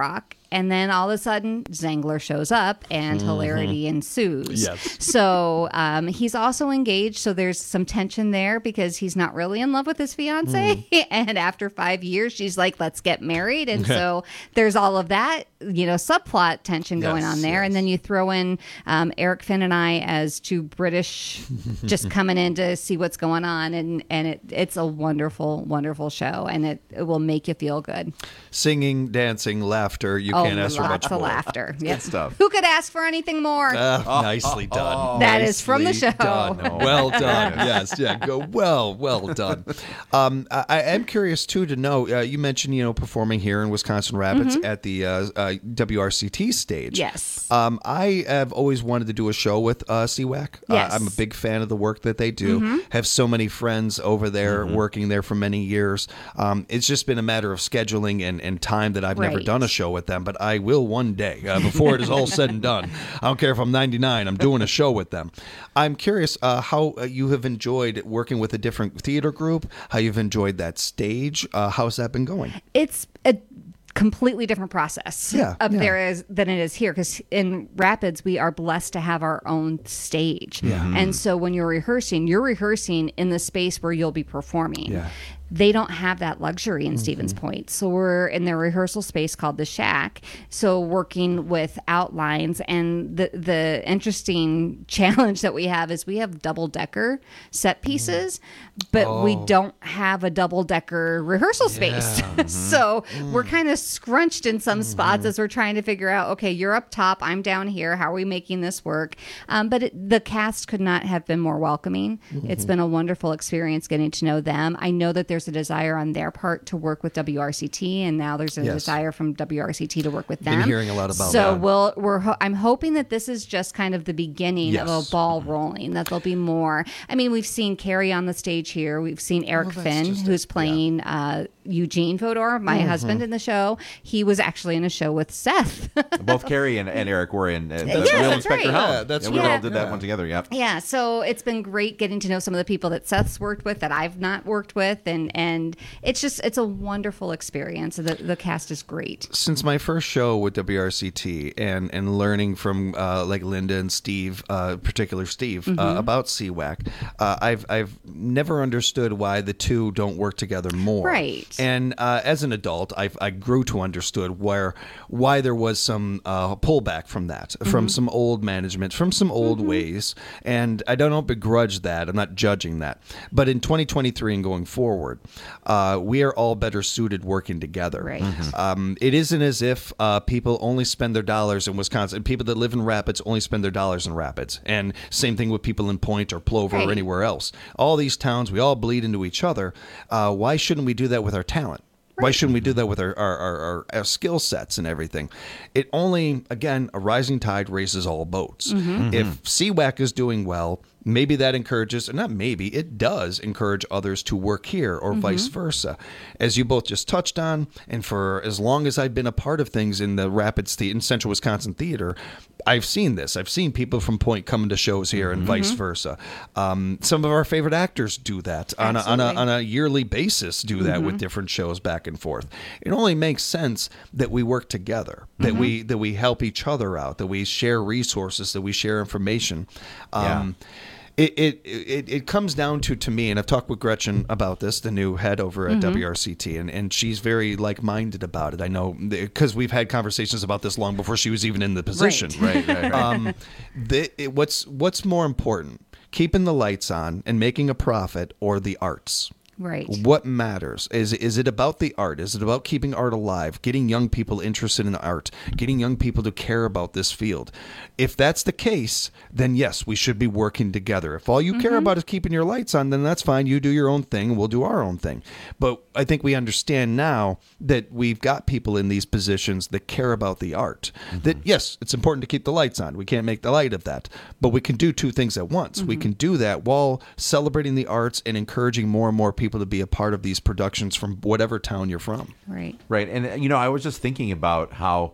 And then all of a sudden, Zangler shows up and Mm-hmm. hilarity ensues. Yes. So um, he's also engaged. So there's some tension there because he's not really in love with his fiance. Mm. And after five years, she's like, let's get married. And so there's all of that, you know, subplot tension going Yes, on there. yes. And then you throw in um, Eric Finn and I as two British just coming in to see what's going on. And, and it, it's a wonderful, wonderful show. And it, it will make you feel good. Singing, dancing, laughter. You oh, can't ask for lots much of more. laughter. Good Yes. stuff. Who could ask for anything more? Uh, nicely done. That is from the Nicely show. done. No. Well done. Yes, yeah. Go well, well done. Um, I, I am curious too to know. Uh, you mentioned you know performing here in Wisconsin Rapids Mhm. at the uh, uh, W R C T stage. Yes. Um, I have always wanted to do a show with uh, C WAC. Yes. Uh, I'm a big fan of the work that they do. Mhm. Have so many friends over there working there for many years. Um, it's just been a matter of scheduling and, and time that I've never Right. done a show with them, but I will one day uh, before it is all said and done. I don't care if I'm ninety-nine. I'm doing a show with them. I'm curious uh, how uh, you have enjoyed working with a different theater group. How you've enjoyed that stage. Uh, how's that been going? It's a completely different process Yeah, up yeah. there is than it is here, because in Rapids we are blessed to have our own stage. Yeah. Mhm. And so when you're rehearsing, you're rehearsing in the space where you'll be performing. Yeah. They don't have that luxury in Stevens Point. So we're in their rehearsal space called the Shack. So working with outlines, and the the interesting challenge that we have is we have double decker set pieces, but we Oh. don't have a double decker rehearsal space. So we're kind of scrunched in some spots as we're trying to figure out, okay, you're up top, I'm down here. How are we making this work? Um, but it, the cast could not have been more welcoming. It's Mhm. been a wonderful experience getting to know them. I know that there's a desire on their part to work with W R C T, and now there's a Yes. desire from W R C T to work with Been them. hearing a lot about so that. we'll, we're ho- I'm hoping that this is just kind of the beginning of Yes. a ball rolling, that there'll be more. I mean, we've seen Carrie on the stage here. We've seen Eric that's Finn, just who's playing uh, Eugene Fodor, my Mhm. husband in the show. He was actually in a show with Seth. Both Carrie and, and Eric were in uh, the Yeah, Real that's Inspector right. Helen. Yeah, that's we right. all did that Yeah. one together. Yeah. Yeah, so it's been great getting to know some of the people that Seth's worked with that I've not worked with, and and it's just it's a wonderful experience. The the cast is great. Since my first show with W R C T and and learning from uh, like Linda and Steve, uh, particular Steve, uh, Mhm. about C WAC, uh, I've I've never understood why the two don't work together more. Right. And uh, as an adult, I I grew to understood where why there was some uh, pullback from that, from Mhm. some old management, from some old ways, and I don't begrudge that. I'm not judging that, but in twenty twenty-three and going forward, uh, we are all better suited working together. Right. Um, it isn't as if uh, people only spend their dollars in Wisconsin. People that live in Rapids only spend their dollars in Rapids. And same thing with people in Point or Plover Right. or anywhere else. All these towns, we all bleed into each other. Uh, why shouldn't we do that with our talent? Why shouldn't we do that with our, our, our, our, our skill sets and everything? It only, again, a rising tide raises all boats. Mhm. If C WAC is doing well, maybe that encourages, or not maybe, it does encourage others to work here or vice Mhm. versa. As you both just touched on, and for as long as I've been a part of things in the Rapids, the, in Central Wisconsin theater, I've seen this. I've seen people from Point coming to shows here and vice Mhm. versa. Um, some of our favorite actors do that on a, on, a, Absolutely. on a yearly basis, do that with Mhm. different shows back and forth. It only makes sense that we work together, that Mhm. we that we help each other out, that we share resources, that we share information. Um, It, it it it comes down to to me, and I've talked with Gretchen about this, the new head over at Mhm. W R C T, and, and she's very like minded about it. I know because we've had conversations about this long before she was even in the position. Right, right, right. Um, the, it, what's what's more important, keeping the lights on and making a profit, or the arts? Right. What matters? Is is it about the art? Is it about keeping art alive, getting young people interested in art, getting young people to care about this field? If that's the case, then yes, we should be working together. If all you care Mhm. about is keeping your lights on, then that's fine. You do your own thing, we'll do our own thing. But I think we understand now that we've got people in these positions that care about the art. That yes, it's important to keep the lights on. We can't make the light of that, but we can do two things at once. We Mhm. can do that while celebrating the arts and encouraging more and more people to be a part of these productions from whatever town you're from. Right. Right. And, you know, I was just thinking about how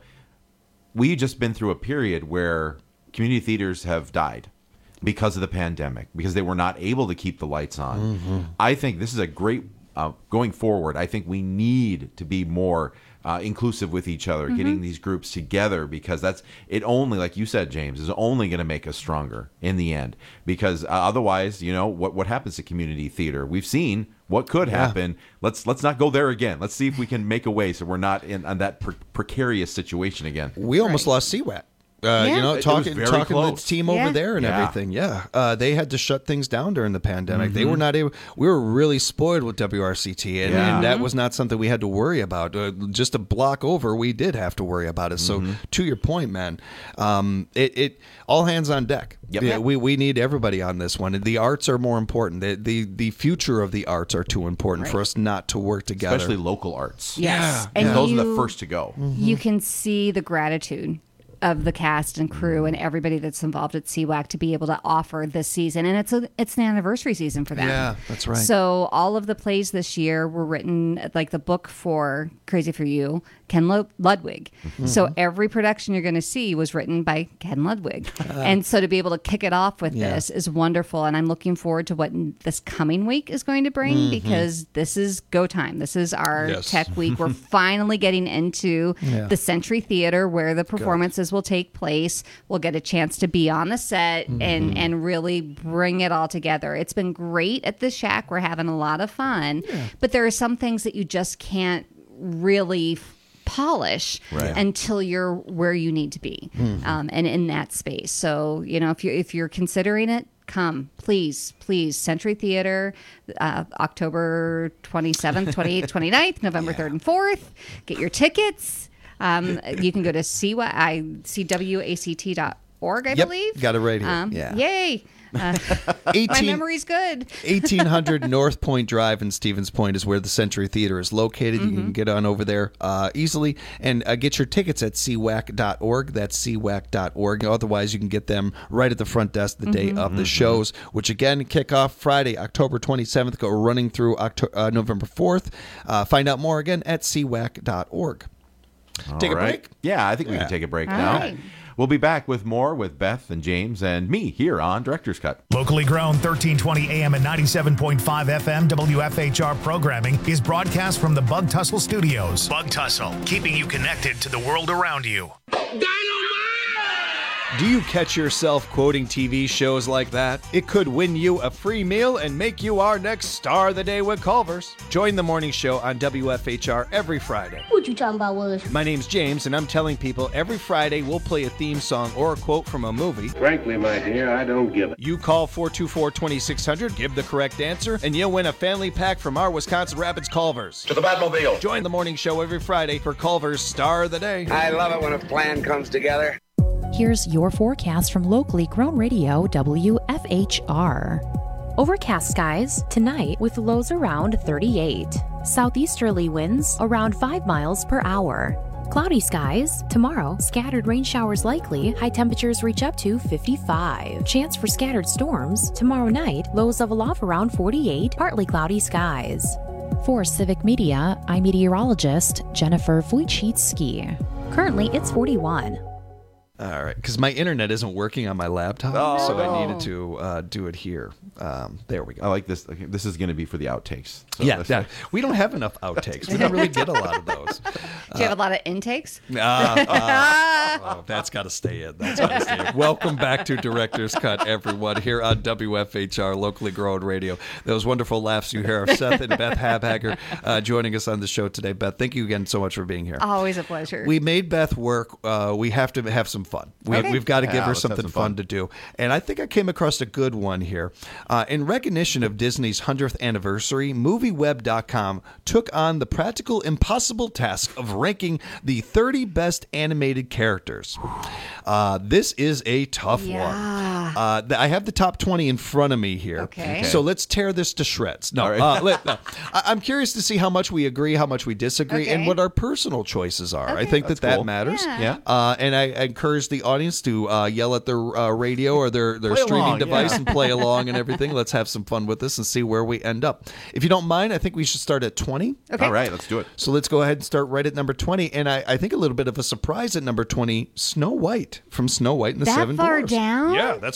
we just been through a period where community theaters have died because of the pandemic, because they were not able to keep the lights on. Mhm. I think this is a great uh, going forward, I think we need to be more uh, inclusive with each other, Mm-hmm. getting these groups together, because that's it. Only, like you said, James, is only going to make us stronger in the end. Because uh, otherwise, you know, what what happens to community theater? We've seen what could Yeah. happen. Let's let's not go there again. Let's see if we can make a way so we're not in on that pre- precarious situation again. We almost lost C WAC. Uh, Yeah. You know, It was talking very talking to the close. team Yeah. over there and Yeah. everything. Yeah, uh, they had to shut things down during the pandemic. They Mhm. were not able. We were really spoiled with W R C T, and, Yeah. and that was not something we had to worry about. Uh, just a block over, we did have to worry about it. So, to your point, man, um, it, it all hands on deck. Yep. Yeah, Yep. we we need everybody on this one. The arts are more important. The the, the future of the arts are too important for us not to work together. Especially local arts. Yes. And And those are you- the first to go. You can see the gratitude of the cast and crew and everybody that's involved at C WAC to be able to offer this season, and it's a it's an anniversary season for them. Yeah, that's right. So all of the plays this year were written, like the book for Crazy for You, Ken Lo- Ludwig. Mm-hmm. So every production you're going to see was written by Ken Ludwig, and so to be able to kick it off with Yeah. this is wonderful. And I'm looking forward to what this coming week is going to bring Mhm. because this is go time. This is our Yes. tech week. We're finally getting into Yeah. the Century Theater where the performances will take place. We'll get a chance to be on the set Mm-hmm. and and really bring it all together. It's been great at the Shack. We're having a lot of fun, but there are some things that you just can't really f- polish Right. until you're where you need to be, um, and in that space. So you know, if you if you're considering it, come, please, please. Century Theater, uh, October twenty-seventh, twenty-eighth, twenty-ninth, November third and fourth. Get your tickets. Um, you can go to C W A C T dot org, I Yep, believe. got it right here. Um, Yeah. Yay. Uh, my eighteen memory's good. eighteen hundred North Point Drive in Stevens Point is where the Century Theater is located. You can get on over there uh, easily and uh, get your tickets at C W A C dot org. That's C W A C dot org. Otherwise, you can get them right at the front desk the day of the shows, which again kick off Friday, October twenty-seventh, go running through October, uh, November fourth. Uh, find out more again at C W A C dot org. Take All a right. break? Yeah, I think we Yeah. can take a break All now. right. We'll be back with more with Beth and James and me here on Director's Cut. Locally grown thirteen twenty A M and ninety-seven point five F M W F H R programming is broadcast from the Bug Tussle Studios. Bug Tussle, keeping you connected to the world around you. Do you catch yourself quoting T V shows like that? It could win you a free meal and make you our next star of the day with Culver's. Join the morning show on W F H R every Friday. What you talking about, Willis? My name's James, and I'm telling people every Friday we'll play a theme song or a quote from a movie. Frankly, my dear, I don't give it. You call four two four, two six zero zero, give the correct answer, and you'll win a family pack from our Wisconsin Rapids Culver's. To the Batmobile. Join the morning show every Friday for Culver's Star of the Day. I love it when a plan comes together. Here's your forecast from locally grown radio W F H R. Overcast skies tonight with lows around thirty-eight. Southeasterly winds around five miles per hour. Cloudy skies tomorrow. Scattered rain showers likely. High temperatures reach up to fifty-five. Chance for scattered storms tomorrow night. Lows level off around forty-eight. Partly cloudy skies. For Civic Media, I'm meteorologist Jennifer Wojcicki. Currently, it's forty-one. All right, because my internet isn't working on my laptop, Oh, so no. I needed to uh, do it here. Um, there we go. I like this. Okay, this is going to be for the outtakes. So yeah, this- yeah, we don't have enough outtakes. We don't really get a lot of those. Do you have a lot of intakes? Uh, uh, oh, that's got to stay in. That's got to stay in. Welcome back to Director's Cut, everyone, here on W F H R, locally grown radio. Those wonderful laughs you hear of Seth and Beth Habhager uh, joining us on the show today. Beth, thank you again so much for being here. Always a pleasure. We made Beth work. Uh, we have to have some fun. We, Okay. We've got to Yeah, give her let's have something some fun. fun. to do. And I think I came across a good one here. Uh, in recognition of Disney's hundredth anniversary, MovieWeb dot com took on the practical impossible task of ranking the thirty best animated characters. Uh, this is a tough Yeah. one. Uh, th- I have the top twenty in front of me here. Okay. So let's tear this to shreds. No, All right. uh, let, no. I- I'm curious to see how much we agree, how much we disagree, and Okay. what our personal choices are. I Okay. think That's that that cool. matters. Yeah. Yeah. Uh, and I, I encourage the audience to uh, yell at their uh, radio or their, their Play streaming along, device yeah. and play along and everything. Let's have some fun with this and see where we end up. If you don't mind, I think we should start at twenty. Okay. All right, let's do it. So let's go ahead and start right at number twenty. And I, I think a little bit of a surprise at number twenty, Snow White from Snow White and the That Seven far Dwarfs. down? Yeah, that's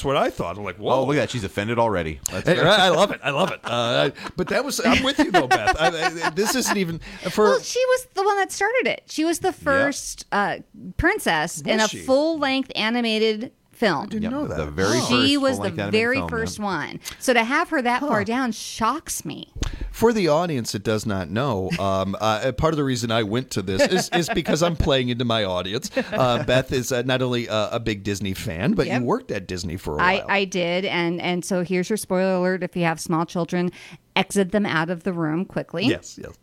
that's what I thought. I'm like, whoa. Oh, look at that. She's offended already. That's Hey, good. I love it. I love it. Uh, but that was, I'm with you though, Beth. I, I, this isn't even for. Well, she was the one that started it. She was the first uh, princess in a she? full-length animated film. I didn't know that. The very She first was the full-length animated very film, first yeah. one. So to have her that far down shocks me. For the audience that does not know, um, uh, part of the reason I went to this is, is because I'm playing into my audience. Uh, Beth is uh, not only uh, a big Disney fan, but Yep. you worked at Disney for a I, while. I did, and and so here's your spoiler alert: if you have small children, exit them out of the room quickly. Yes, yes.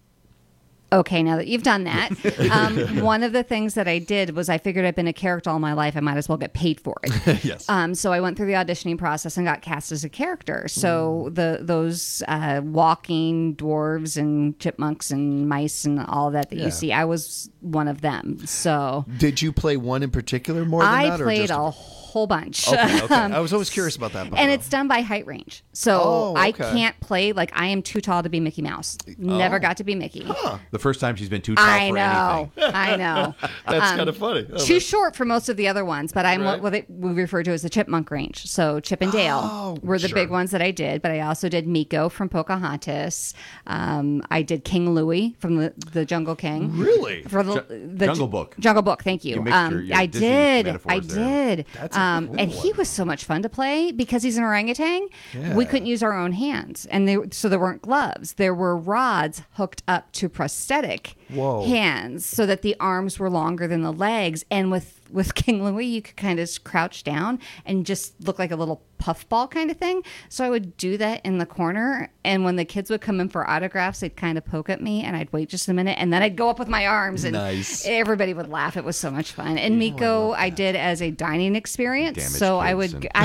Okay, now that you've done that, um, one of the things that I did was I figured I've been a character all my life. I might as well get paid for it. Yes. Um, so I went through the auditioning process and got cast as a character. So the those uh, walking dwarves and chipmunks and mice and all that that Yeah. you see, I was one of them. So Did you play one in particular more than I that? played or just... a whole bunch. Okay, okay. Um, I was always curious about that. and it's done by height range. So Oh, I okay. can't play, like, I am too tall to be Mickey Mouse. Never Oh. got to be Mickey. The first time she's been too tall I for know. anything. I know. That's Um, kind of funny. Oh, Too that's- short for most of the other ones, but I'm Right. what, what it, we refer to as the chipmunk range. So Chip and Dale Oh, were the sure. big ones that I did, but I also did Miko from Pocahontas. Um, I did King Louie from the, the Jungle King. Really? For the, Ju- the Jungle Book. Jungle Book, thank you. You mixed um, your- your I Disney did. metaphors I there. did. That's a um, cool and he one. was so much fun to play because he's an orangutan. Yeah. We couldn't use our own hands, and they, so there weren't gloves. There were rods hooked up to prosthetic Whoa. hands so that the arms were longer than the legs. And with with King Louie, you could kind of crouch down and just look like a little puffball kind of thing. So I would do that in the corner, and when the kids would come in for autographs, they'd kind of poke at me, and I'd wait just a minute, and then I'd go up with my arms, and Nice. everybody would laugh. It was so much fun. And Miko, I, did as a dining experience. Damaged so I kids would,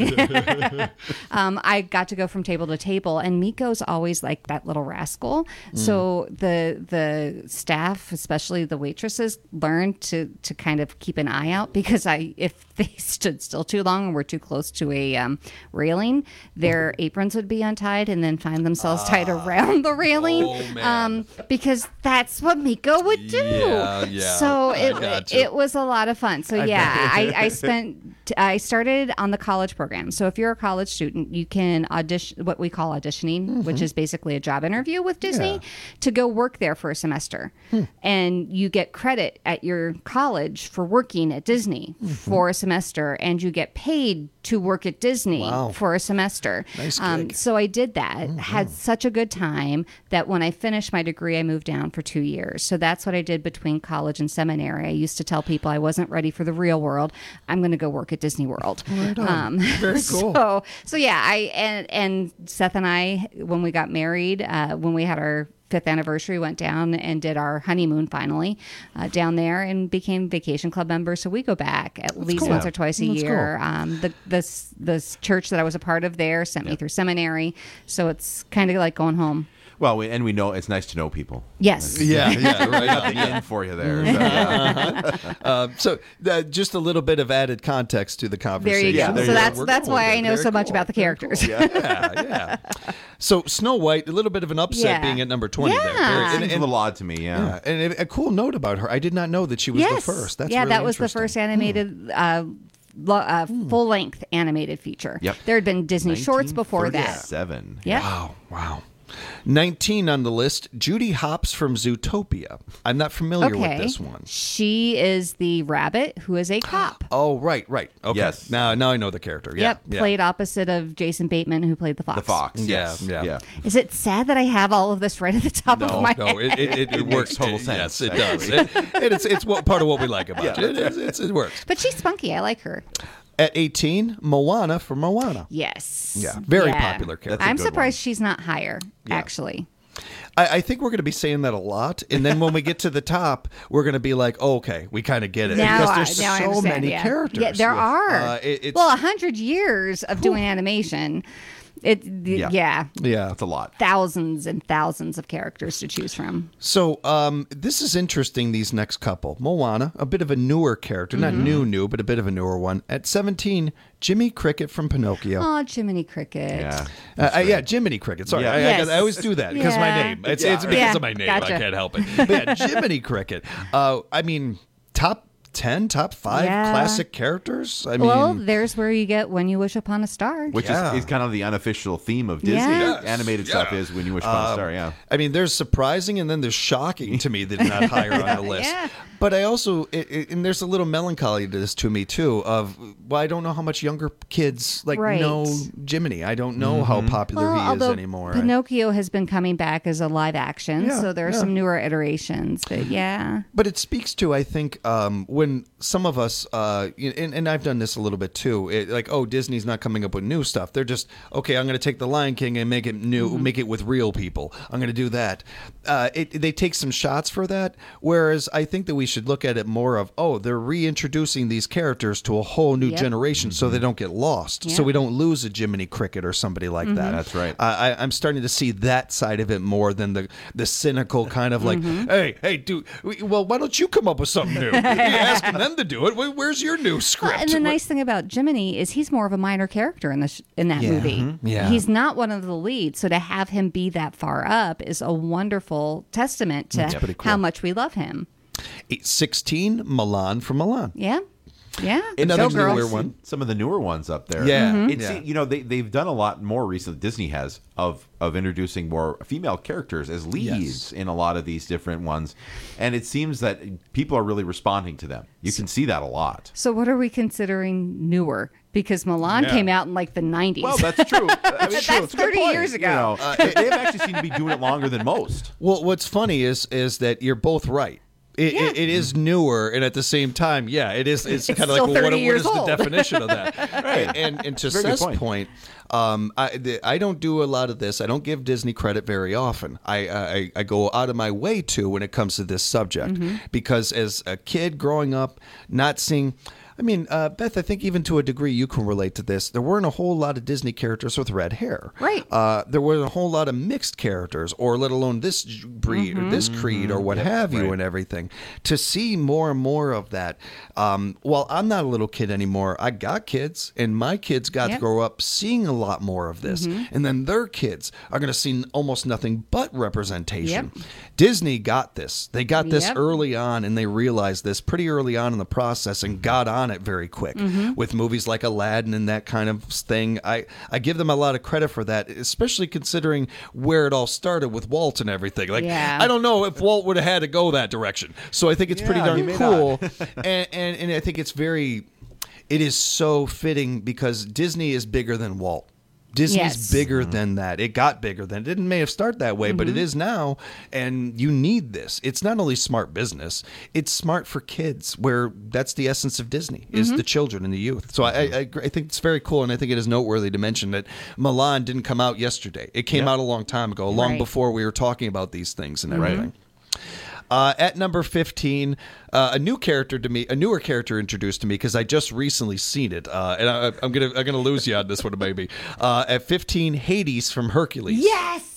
and- I, um, I got to go from table to table, and Miko's always like that little rascal. So the the staff, especially the waitresses, learned to to kind of keep an eye out, because I if they stood still too long and were too close to a um, railing, their aprons would be untied and then find themselves tied around the railing. Oh, man. Um, because that's what Miko would do. Yeah, yeah. So I it gotcha. it was a lot of fun. So yeah, I, I spent I started on the college program. So if you're a college student, you can audition what we call auditioning, which is basically a job interview with Disney, Yeah. to go work there for a semester. And you get credit at your college for working at Disney for a semester, and you get paid to work at Disney Wow. for a semester. Nice Um, gig. so I did that, had such a good time that when I finished my degree, I moved down for two years. So that's what I did between college and seminary. I used to tell people I wasn't ready for the real world. I'm going to go work at Disney World. Right on. Um, Very cool. So, so yeah, I and and Seth and I, when we got married, uh, when we had our fifth anniversary, went down and did our honeymoon finally uh, down there, and became Vacation Club members. So we go back at least cool. once or twice a That's year. Um, the this this church that I was a part of there sent me through seminary, so it's kind of like going home. Well, we, and we know it's nice to know people. Yes. Yeah, yeah, right. We got the in for you there. So, yeah. Uh, so uh, just a little bit of added context to the There conversation. you go. Yeah, there so you go. that's We're that's going why with I it. know Very so much cool. about the Very characters. cool. Yeah, yeah. So Snow White, a little bit of an upset Yeah. being at number twenty there. Yeah. Very- Seems and, a and- little odd to me, yeah. yeah, and a, a cool note about her. I did not know that she was yes. the first. That's yeah, really that was the interesting. first animated. Uh, lo- uh, full length animated feature. Yep. There had been Disney shorts before that. Seven. Yeah. Wow, wow. nineteen on the list, Judy Hopps from Zootopia. I'm not familiar Okay. with this one. She is the rabbit who is a cop. Oh, right, right. Okay. Yes. Now, now I know the character. Yeah, yep. yeah. Played opposite of Jason Bateman, who played the fox. The fox. Yeah, Yes. yeah. yeah. Is it sad that I have all of this right at the top No, of my no, head? it, it, it, It works makes total It- sense, Yes, it actually. does. It, and it's it's what, part of what we like about Yeah. it. It, is- it's, it works. But she's spunky. I like her. At eighteen, Moana from Moana. Yes. Yeah, very Yeah. popular character. a I'm good surprised one. she's not higher, Yeah. actually. I, I think we're going to be saying that a lot, and then when we get to the top, we're going to be like, oh, "Okay, we kind of get it," Now, because there's I, now I so understand, many yeah. characters. Yeah, there are. Uh, it- it's, well, a hundred years of doing animation. It, yeah. yeah, yeah, That's a lot. thousands and thousands of characters to choose from. So um, this is interesting. These next couple, Moana, a bit of a newer character, not Mm-hmm. new, new, but a bit of a newer one. At seventeen, Jimmy Cricket from Pinocchio. Oh, Jiminy Cricket. Yeah. Uh, uh, yeah, Jiminy Cricket. Sorry, Yeah. I, I, Yes. I always do that because of my Yeah. name. It's, Yeah. it's because Yeah, of my name. gotcha. I can't help it. But yeah, Jiminy Cricket. Uh, I mean, top ten, top five Yeah. classic characters. I mean, well, there's where you get When You Wish Upon a Star. Which Yeah. is, is kind of the unofficial theme of Disney. Yeah. Yes. Animated stuff Yeah. is When You Wish Upon a Um, Star, yeah. I mean, there's surprising and then there's shocking to me that it's not higher on the list. Yeah. But I also, it, it, and there's a little melancholy to this to me too. Of well, I don't know how much younger kids like Right. know Jiminy. I don't know how popular Well, he is although anymore. Pinocchio has been coming back as a live action, Yeah, so there are yeah. some newer iterations. But yeah, But it speaks to, I think, um, when some of us, uh, and, and I've done this a little bit too, it, like, oh, Disney's not coming up with new stuff. They're just, okay, I'm going to take The Lion King and make it new, Mm-hmm. make it with real people. I'm going to do that. Uh, it, they take some shots for that, whereas I think that we should look at it more of, oh, they're reintroducing these characters to a whole new Yep. generation so they don't get lost, so Yeah. we don't lose a Jiminy Cricket or somebody like Mm-hmm. that. That's right. Uh, I, I'm starting to see that side of it more than the the cynical kind of like, Mm-hmm. hey, hey, dude, well, why don't you come up with something new? You're asking them to do it. Where- Where's your new Well, script? and the nice thing about Jiminy is he's more of a minor character in the sh- in that Yeah. movie. Mhm. Yeah. He's not one of the leads, so to have him be that far up is a wonderful testament to That's pretty cool. how much we love him. eight sixteen, Milan from Milan. Yeah, yeah. Another Go newer girls. one. Some of the newer ones up there. Yeah. Mhm. It's, Yeah. you know, they, they've done a lot more recently, Disney has, of, of introducing more female characters as leads Yes. in a lot of these different ones. And it seems that people are really responding to them. You can see that a lot. So what are we considering newer? Because Milan Yeah. came out in like the nineties. Well, that's true. I mean, That's true. It's a good thirty point. years ago. You know, uh, they've actually seemed to be doing it longer than most. Well, what's funny is is that you're both right. It, Yeah. it, it is newer, and at the same time, yeah, it is. It's, It's kind of still like, well, what, thirty what years is the old. definition of that? Right. And, and to Very good Seth's point. point, um, I, the, I don't do a lot of this. I don't give Disney credit very often. I, I, I go out of my way to when it comes to this subject Mm-hmm. because as a kid growing up, not seeing. I mean, uh, Beth, I think even to a degree you can relate to this. There weren't a whole lot of Disney characters with red hair. Right. Uh, there were a whole lot of mixed characters, or let alone this breed or this creed or what have you, right. and everything. To see more and more of that. Um, well, I'm not a little kid anymore. I got kids, and my kids got Yep. to grow up seeing a lot more of this. And then their kids are going to see almost nothing but representation. Yep. Disney got this. They got this Yep. early on, and they realized this pretty early on in the process and got on it very quick with movies like Aladdin and that kind of thing. I, I give them a lot of credit for that, especially considering where it all started with Walt and everything. Like, Yeah. I don't know if Walt would have had to go that direction. So I think it's pretty Yeah, he darn may cool. and, and, and I think it's very, it is so fitting because Disney is bigger than Walt. Disney's Yes. bigger than that. It got bigger than it didn't may have started that way, but it is now. And you need this. It's not only smart business; it's smart for kids. Where that's the essence of Disney is the children and the youth. So I, I, I agree. I think it's very cool, and I think it is noteworthy to mention that Milan didn't come out yesterday. It came Yeah. out a long time ago, long Right. before we were talking about these things and everything. Uh, at number fifteen, uh, a new character to me, a newer character introduced to me because I just recently seen it, uh, and I, I'm gonna I'm gonna lose you on this one maybe. Uh, at fifteen, Hades from Hercules. Yes.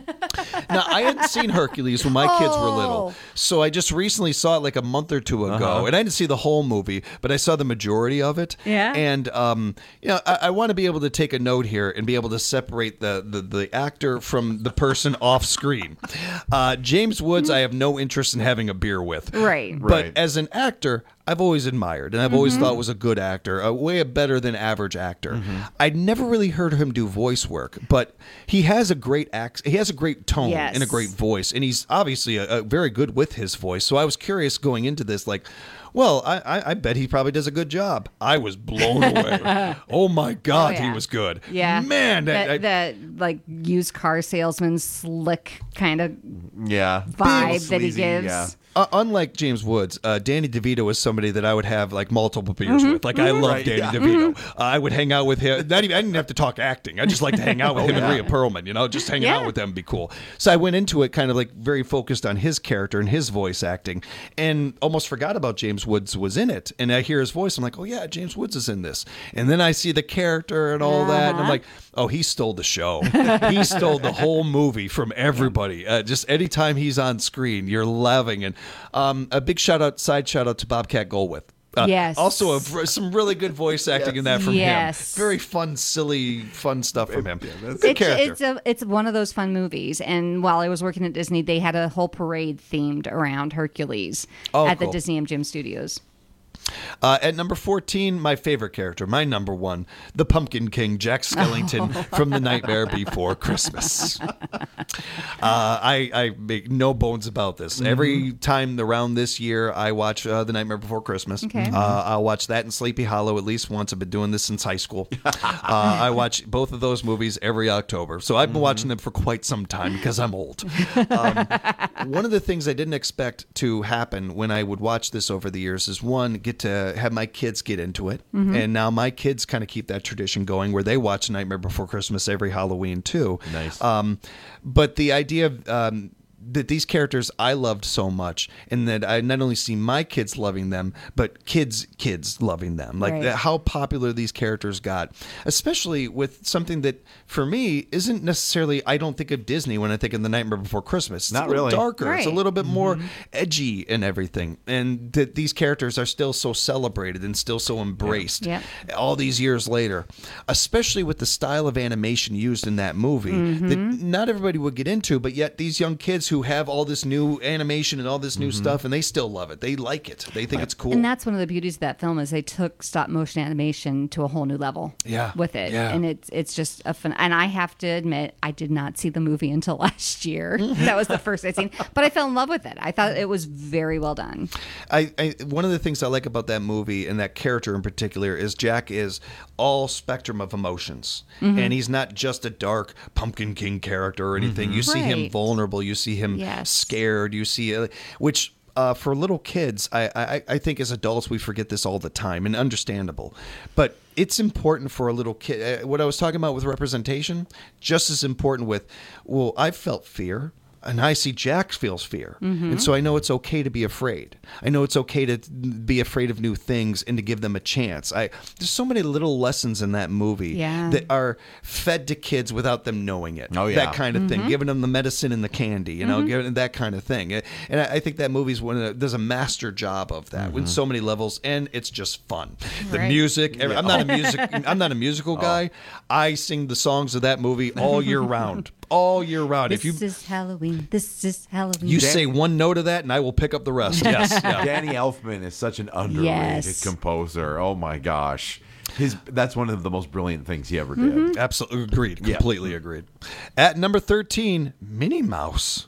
Now I hadn't seen Hercules when my kids were little, Oh. so I just recently saw it like a month or two ago, Uh-huh. and I didn't see the whole movie, but I saw the majority of it. Yeah. And um, you know, I, I want to be able to take a note here and be able to separate the the, the actor from the person off screen. Uh, James Woods, I have no interest in having a beer with. Right. But Right. as an actor, I've always admired and I've always thought was a good actor, a way better than average actor. I'd never really heard him do voice work, but he has a great act. He has a great tone Yes. and a great voice, and he's obviously a, a very good with his voice. So I was curious going into this, like, well, I, I, I bet he probably does a good job. I was blown away. Oh my God, Oh, yeah. he was good. Yeah. Man, that, I- I- that like used car salesman slick kind of Yeah. vibe that he Sleazy, gives. yeah. Uh, unlike James Woods, uh, Danny DeVito is somebody that I would have like multiple beers with. Like I love Right, Danny yeah. DeVito. Uh, I would hang out with him. Not even I didn't have to talk acting. I just like to hang out with him and Rhea Perlman. You know, just hanging Yeah. out with them would be cool. So I went into it kind of like very focused on his character and his voice acting, and almost forgot about James Woods was in it. And I hear his voice. I'm like, oh yeah, James Woods is in this. And then I see the character and all that, and I'm Uh-huh. like, oh, he stole the show. He stole the whole movie from everybody. Uh, just anytime he's on screen, you're loving. And um, a big shout out, side shout out to Bobcat Goldthwait. Uh, Yes. Also, a, some really good voice acting in that from Yes. him. Very fun, silly, fun stuff from him. Good It's, character. it's a it's one of those fun movies. And while I was working at Disney, they had a whole parade themed around Hercules Oh, at cool. the Disney M G M Studios. Uh, at number fourteen, my favorite character, my number one, the Pumpkin King, Jack Skellington Oh. from The Nightmare Before Christmas. Uh, I, I make no bones about this. Mm-hmm. Every time around this year, I watch uh, The Nightmare Before Christmas. Okay. Uh, I'll watch that and Sleepy Hollow at least once. I've been doing this since high school. uh, I watch both of those movies every October. So I've been Mm-hmm. watching them for quite some time because I'm old. Um, one of the things I didn't expect to happen when I would watch this over the years is, one, get to have my kids get into it. Mm-hmm. And now my kids kind of keep that tradition going where they watch Nightmare Before Christmas every Halloween too. Nice. Um, but the idea of um, that these characters I loved so much, and that I not only see my kids loving them, but kids' kids loving them. Like Right. the, how popular these characters got, especially with something that for me isn't necessarily, I don't think of Disney when I think of The Nightmare Before Christmas. It's Not a little really. darker. It's a Right. little bit more edgy and everything. And that these characters are still so celebrated and still so embraced Yep. all these years later, especially with the style of animation used in that movie Mm-hmm. that not everybody would get into, but yet these young kids who have all this new animation and all this new stuff, and they still love it. They like it. They think it's cool. And that's one of the beauties of that film is they took stop motion animation to a whole new level. Yeah. With it, Yeah. and it's it's just a fun. And I have to admit, I did not see the movie until last year. That was the first I'd seen, but I fell in love with it. I thought it was very well done. I, I one of the things I like about that movie and that character in particular is Jack is all spectrum of emotions, Mm-hmm. and he's not just a dark Pumpkin King character or anything. You see him Right. vulnerable. You see him Yes. scared. You see, uh, which. Uh, for little kids, I, I I think as adults we forget this all the time, and understandable. But it's important for a little kid. Uh, what I was talking about with representation, just as important with, well, I've felt fear. And I see Jack feels fear. Mm-hmm. And so I know it's okay to be afraid. I know it's okay to be afraid of new things and to give them a chance. I There's so many little lessons in that movie Yeah. that are fed to kids without them knowing it. Oh, yeah. That kind of Mm-hmm. thing. Giving them the medicine and the candy, you know, giving that kind of thing. And I I think that movie's one of the, does a master job of that with so many levels, and it's just fun. The Right. music, every, I'm not a music I'm not a musical guy. I sing the songs of that movie all year round. All year round. This If you is Halloween. This is Halloween. you say one note of that, and I will pick up the rest. Yes. Yeah. Danny Elfman is such an underrated Yes. composer. Oh my gosh. His that's one of the most brilliant things he ever Mm-hmm. did. Absolutely agreed. Yeah. Completely agreed. At number thirteen, Minnie Mouse.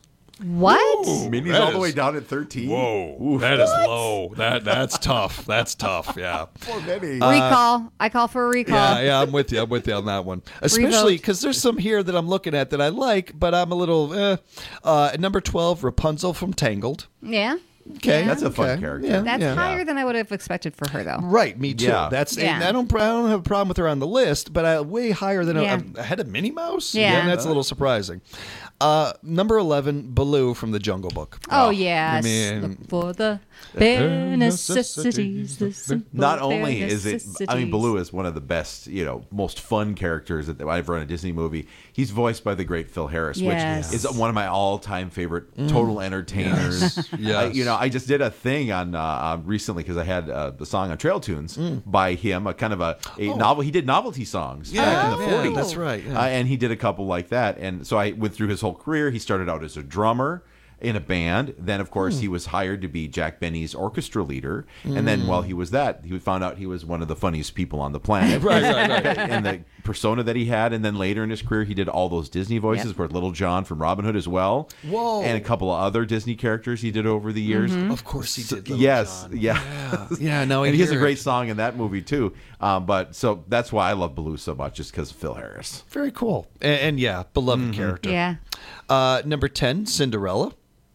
what? Minnie's That all the is- way down at thirteen. Whoa, that is low. That that's tough. That's tough. Yeah. Poor Minnie. Recall. I call for a recall. Yeah, yeah, I'm with you. I'm with you on that one. Especially because there's some here that I'm looking at that I like, but I'm a little. Eh. Uh, at number twelve, Rapunzel from Tangled. Yeah. Okay, Yeah. That's a fun okay. character. Yeah, That's yeah. higher than I would have expected for her, though. Right, me too. Yeah. That's Yeah. and I don't. I don't have a problem with her on the list, but I, way higher than Yeah. a, ahead of Minnie Mouse. Yeah. and that's a little surprising. Uh, number eleven, Baloo from the Jungle Book. Oh, yes. I mean- Look for the bare necessities. Listen for Not the only bare is it, I mean, necessities. Baloo is one of the best, you know, most fun characters that I've run a Disney movie. He's voiced by the great Phil Harris, Yes. which is one of my all-time favorite total entertainers. Yes. Yes. I, you know, I just did a thing on uh, uh, recently because I had uh, the song on Trail Tunes by him, a kind of a, a novel. He did novelty songs back in the Yeah, forties. that's right. Yeah. Uh, and he did a couple like that. And so I went through his whole career. He started out as a drummer in a band. Then, of course, he was hired to be Jack Benny's orchestra leader. And then while he was that, he found out he was one of the funniest people on the planet. Right, right, right. And the persona that he had. And then later in his career, he did all those Disney voices Yep. for Little John from Robin Hood as well. Whoa. And a couple of other Disney characters he did over the years. Of course he did. Little Yes, John. yeah. Yeah, yeah. No, I And he has a hear great it. song in that movie too. Um, but so that's why I love Baloo so much, just because of Phil Harris. Very cool. And, and yeah, beloved character. Yeah. Uh, number ten, Cinderella.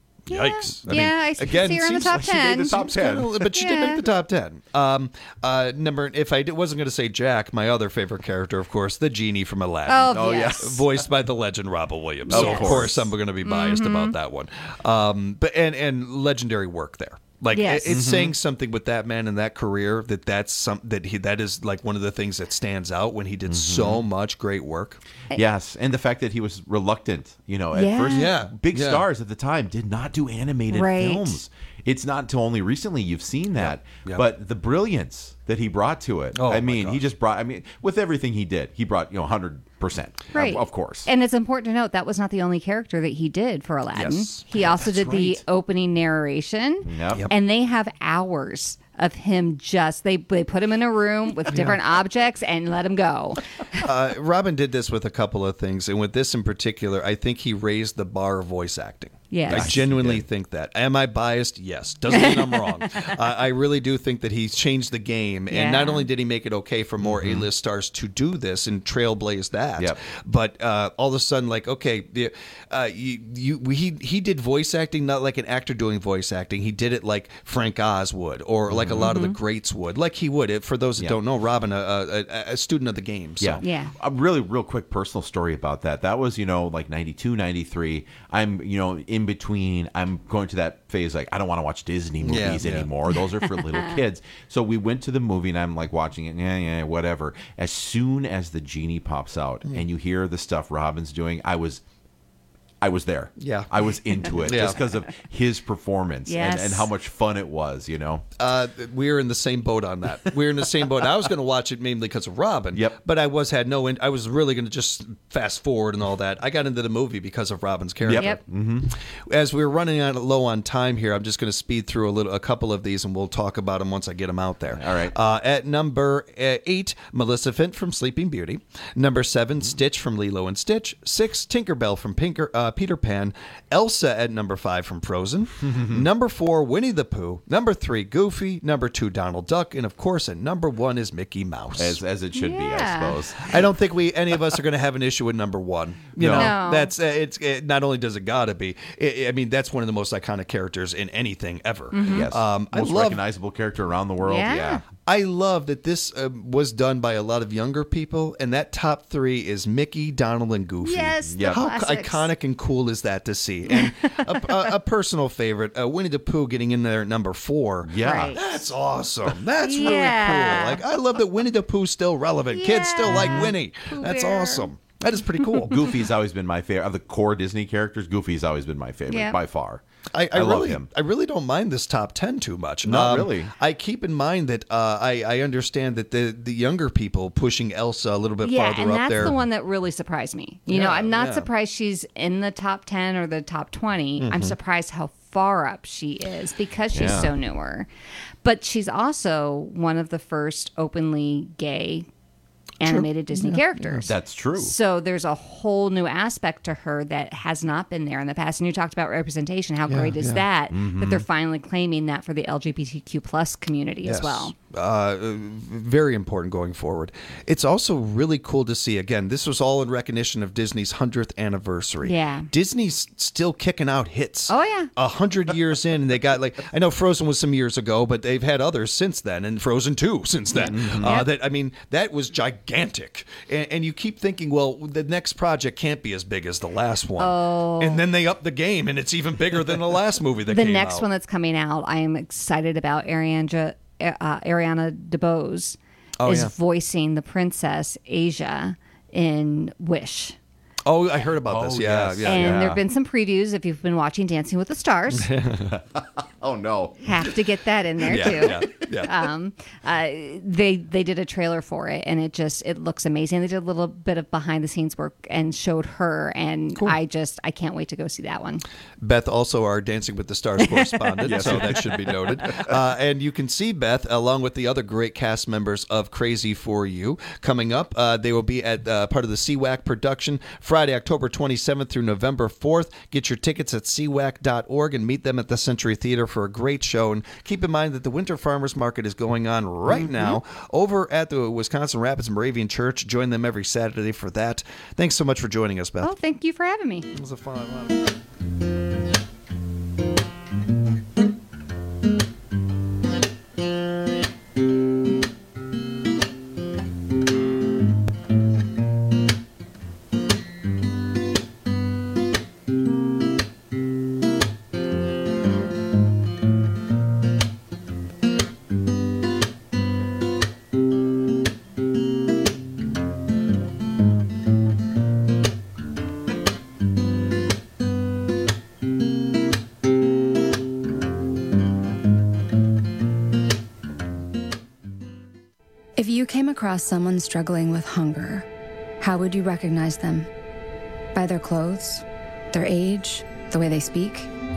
Yikes. Yeah, I see her in the seems top like she made ten. the top Seems ten. kinda- But she did Yeah. make the top ten. Um, uh, number, if I did, wasn't going to say Jack, my other favorite character, of course, the genie from Aladdin. Oh, Oh, yes. Voiced by the legend Robin Williams. Of So, of course. course, I'm going to be biased about that one. Um, but and, and legendary work there. Like Yes. it- it's saying something with that man and that career that that's some that he that is like one of the things that stands out when he did so much great work. Yes, and the fact that he was reluctant, you know, at Yeah. first, Yeah, big yeah. stars at the time did not do animated Right. films. It's not until only recently you've seen that, Yep. but the brilliance that he brought to it. Oh, I my mean, God. he just brought. I mean, with everything he did, he brought you know one hundred percent. Right. of course. And it's important to note that was not the only character that he did for Aladdin. Yes. He also That's did the right. opening narration. Yep. Yep. And they have hours of him just, they, they put him in a room with different yeah. objects and let him go. uh, Robin did this with a couple of things. And with this in particular, I think he raised the bar of voice acting. Yes. I genuinely think that. Am I biased? Yes. Doesn't mean I'm wrong. uh, I really do think that he's changed the game. Yeah. And not only did he make it okay for more mm-hmm. A-list stars to do this and trailblaze that, yep. but uh, all of a sudden, like, okay, uh, you, you, he, he did voice acting, not like an actor doing voice acting. He did it like Frank Oz would, or like mm-hmm. a lot of the greats would, like he would. For those that yep. don't know, Robin, a, a, a student of the game. So. Yeah. yeah. A really, real quick personal story about that. That was, you know, like ninety-two, ninety-three. I'm, you know, in between. I'm going to that phase like I don't want to watch Disney movies yeah, anymore. Yeah. Those are for little kids. So we went to the movie and I'm like watching it, yeah, yeah, whatever. As soon as the genie pops out mm. and you hear the stuff Robin's doing, I was I was there. Yeah. I was into it yeah. just because of his performance yes. and, and how much fun it was, you know? Uh, we were in the same boat on that. We were in the same boat. I was going to watch it mainly because of Robin. Yep. But I was had no, in- I was really going to just fast forward and all that. I got into the movie because of Robin's character. Yep. yep. Mm-hmm. As we're running out low on time here, I'm just going to speed through a little, a couple of these and we'll talk about them once I get them out there. All right. Uh, at number uh, eight, Maleficent from Sleeping Beauty. Number seven, Stitch from Lilo and Stitch. Six, Tinkerbell from Pinker, uh, Peter Pan. Elsa at number five from Frozen. Number four, Winnie the Pooh. Number three, Goofy. Number two, Donald Duck. And of course, at number one is Mickey Mouse. As as it should yeah. be, I suppose. I don't think we any of us are going to have an issue with number one. You no. know, no. that's uh, it's it, not only does it gotta be. It, I mean, that's one of the most iconic characters in anything ever. Mm-hmm. Yes, um, most I love, recognizable character around the world. Yeah. yeah. I love that this uh, was done by a lot of younger people, and that top three is Mickey, Donald, and Goofy. Yes, yep. How classics. iconic and cool is that to see? And a, a, a personal favorite, uh, Winnie the Pooh getting in there at number four. Yeah. Right. That's awesome. That's Yeah. really cool. Like I love that Winnie the Pooh's still relevant. Yeah. Kids still like Winnie. Pooh That's Bear. awesome. That is pretty cool. Goofy's always been my favorite. Of the core Disney characters, Goofy's always been my favorite Yeah. by far. I, I, I love really, him. I really don't mind this top ten too much. Not Um, really. I keep in mind that uh, I, I understand that the, the younger people pushing Elsa a little bit Yeah, farther and up that's there. the one that really surprised me. You know, Yeah, I'm not yeah. surprised she's in the top ten or the top twenty. I'm Mhm. surprised how far up she is because she's Yeah. so newer. But she's also one of the first openly gay animated Disney Yeah, characters. That's true. So there's a whole new aspect to her that has not been there in the past. And you talked about representation. How Yeah, great is yeah. that? Mhm. That they're finally claiming that for the L G B T Q plus community Yes. as well. Uh, very important going forward. It's also really cool to see, again, this was all in recognition of Disney's hundredth anniversary. Yeah. Disney's still kicking out hits. Oh, yeah. A hundred years in, and they got like, I know Frozen was some years ago, but they've had others since then, and Frozen two since then. Mhm. Uh, Yep. that I mean, that was gigantic. And, and you keep thinking, well, the next project can't be as big as the last one. Oh. And then they up the game, and it's even bigger than the last movie that the came next out. one that's coming out, I am excited about. Ariana, uh, Ariana DeBose Oh, is yeah. voicing the princess Asia in Wish. Oh, I heard about this. Oh, Yeah, yes. yeah, and yeah. there have been some previews if you've been watching Dancing with the Stars. Oh no. Have to get that in there Yeah, too. yeah, yeah. Um, uh, they they did a trailer for it, and it just it looks amazing. They did a little bit of behind the scenes work and showed her, and I just I can't wait to go see that one. Beth, also our Dancing with the Stars correspondent, Yes. so that should be noted. Uh, and you can see Beth along with the other great cast members of Crazy for You coming up. Uh, they will be at uh, part of the C WAC production Friday, October twenty-seventh through November fourth. Get your tickets at c wac dot org and meet them at the Century Theater for a great show. And keep in mind that the Winter Farmers Market is going on right Mm-hmm. now over at the Wisconsin Rapids Moravian Church. Join them every Saturday for that. Thanks so much for joining us, Beth. Oh, thank you for having me. It was a fun. If you came across someone struggling with hunger, how would you recognize them? By their clothes? Their age? The way they speak?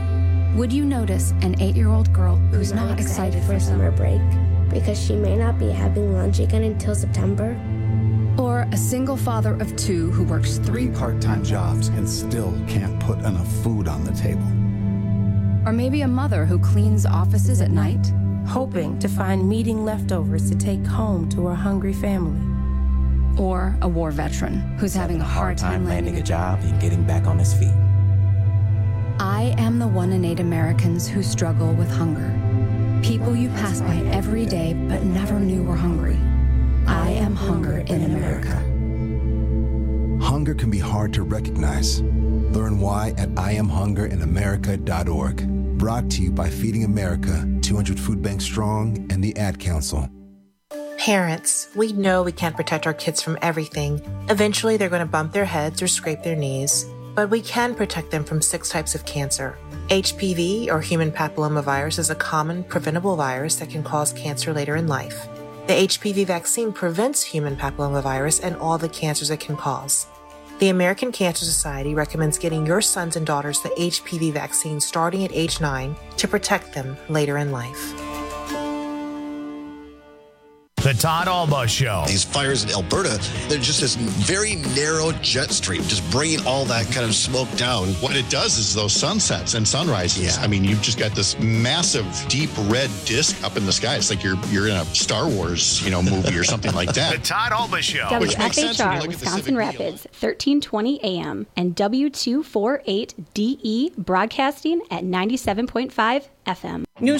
Would you notice an eight-year-old girl who's not excited for summer break because she may not be having lunch again until September? Or a single father of two who works three part-time jobs and still can't put enough food on the table? Or maybe a mother who cleans offices at night, hoping to find meeting leftovers to take home to her hungry family. Or a war veteran who's having a hard time landing a job and getting back on his feet. I am the one in eight Americans who struggle with hunger. People you pass by every day but never knew were hungry. I am hunger in America. Hunger can be hard to recognize. Learn why at I am hunger in america dot org. Brought to you by Feeding America, two hundred Food Banks Strong, and the Ad Council. Parents, we know we can't protect our kids from everything. Eventually, they're going to bump their heads or scrape their knees. But we can protect them from six types of cancer. H P V, or human papillomavirus, is a common preventable virus that can cause cancer later in life. The H P V vaccine prevents human papillomavirus and all the cancers it can cause. The American Cancer Society recommends getting your sons and daughters the H P V vaccine starting at age nine to protect them later in life. The Todd Alba Show. These fires in Alberta, they're just this very narrow jet stream, just bringing all that kind of smoke down. What it does is those sunsets and sunrises. Yeah. I mean, you've just got this massive, deep red disc up in the sky. It's like you're you're in a Star Wars, you know, movie or something like that. The Todd Alba Show. W F H R, Wisconsin Rapids, thirteen twenty A M, and W two forty-eight D E, broadcasting at ninety-seven point five F M. New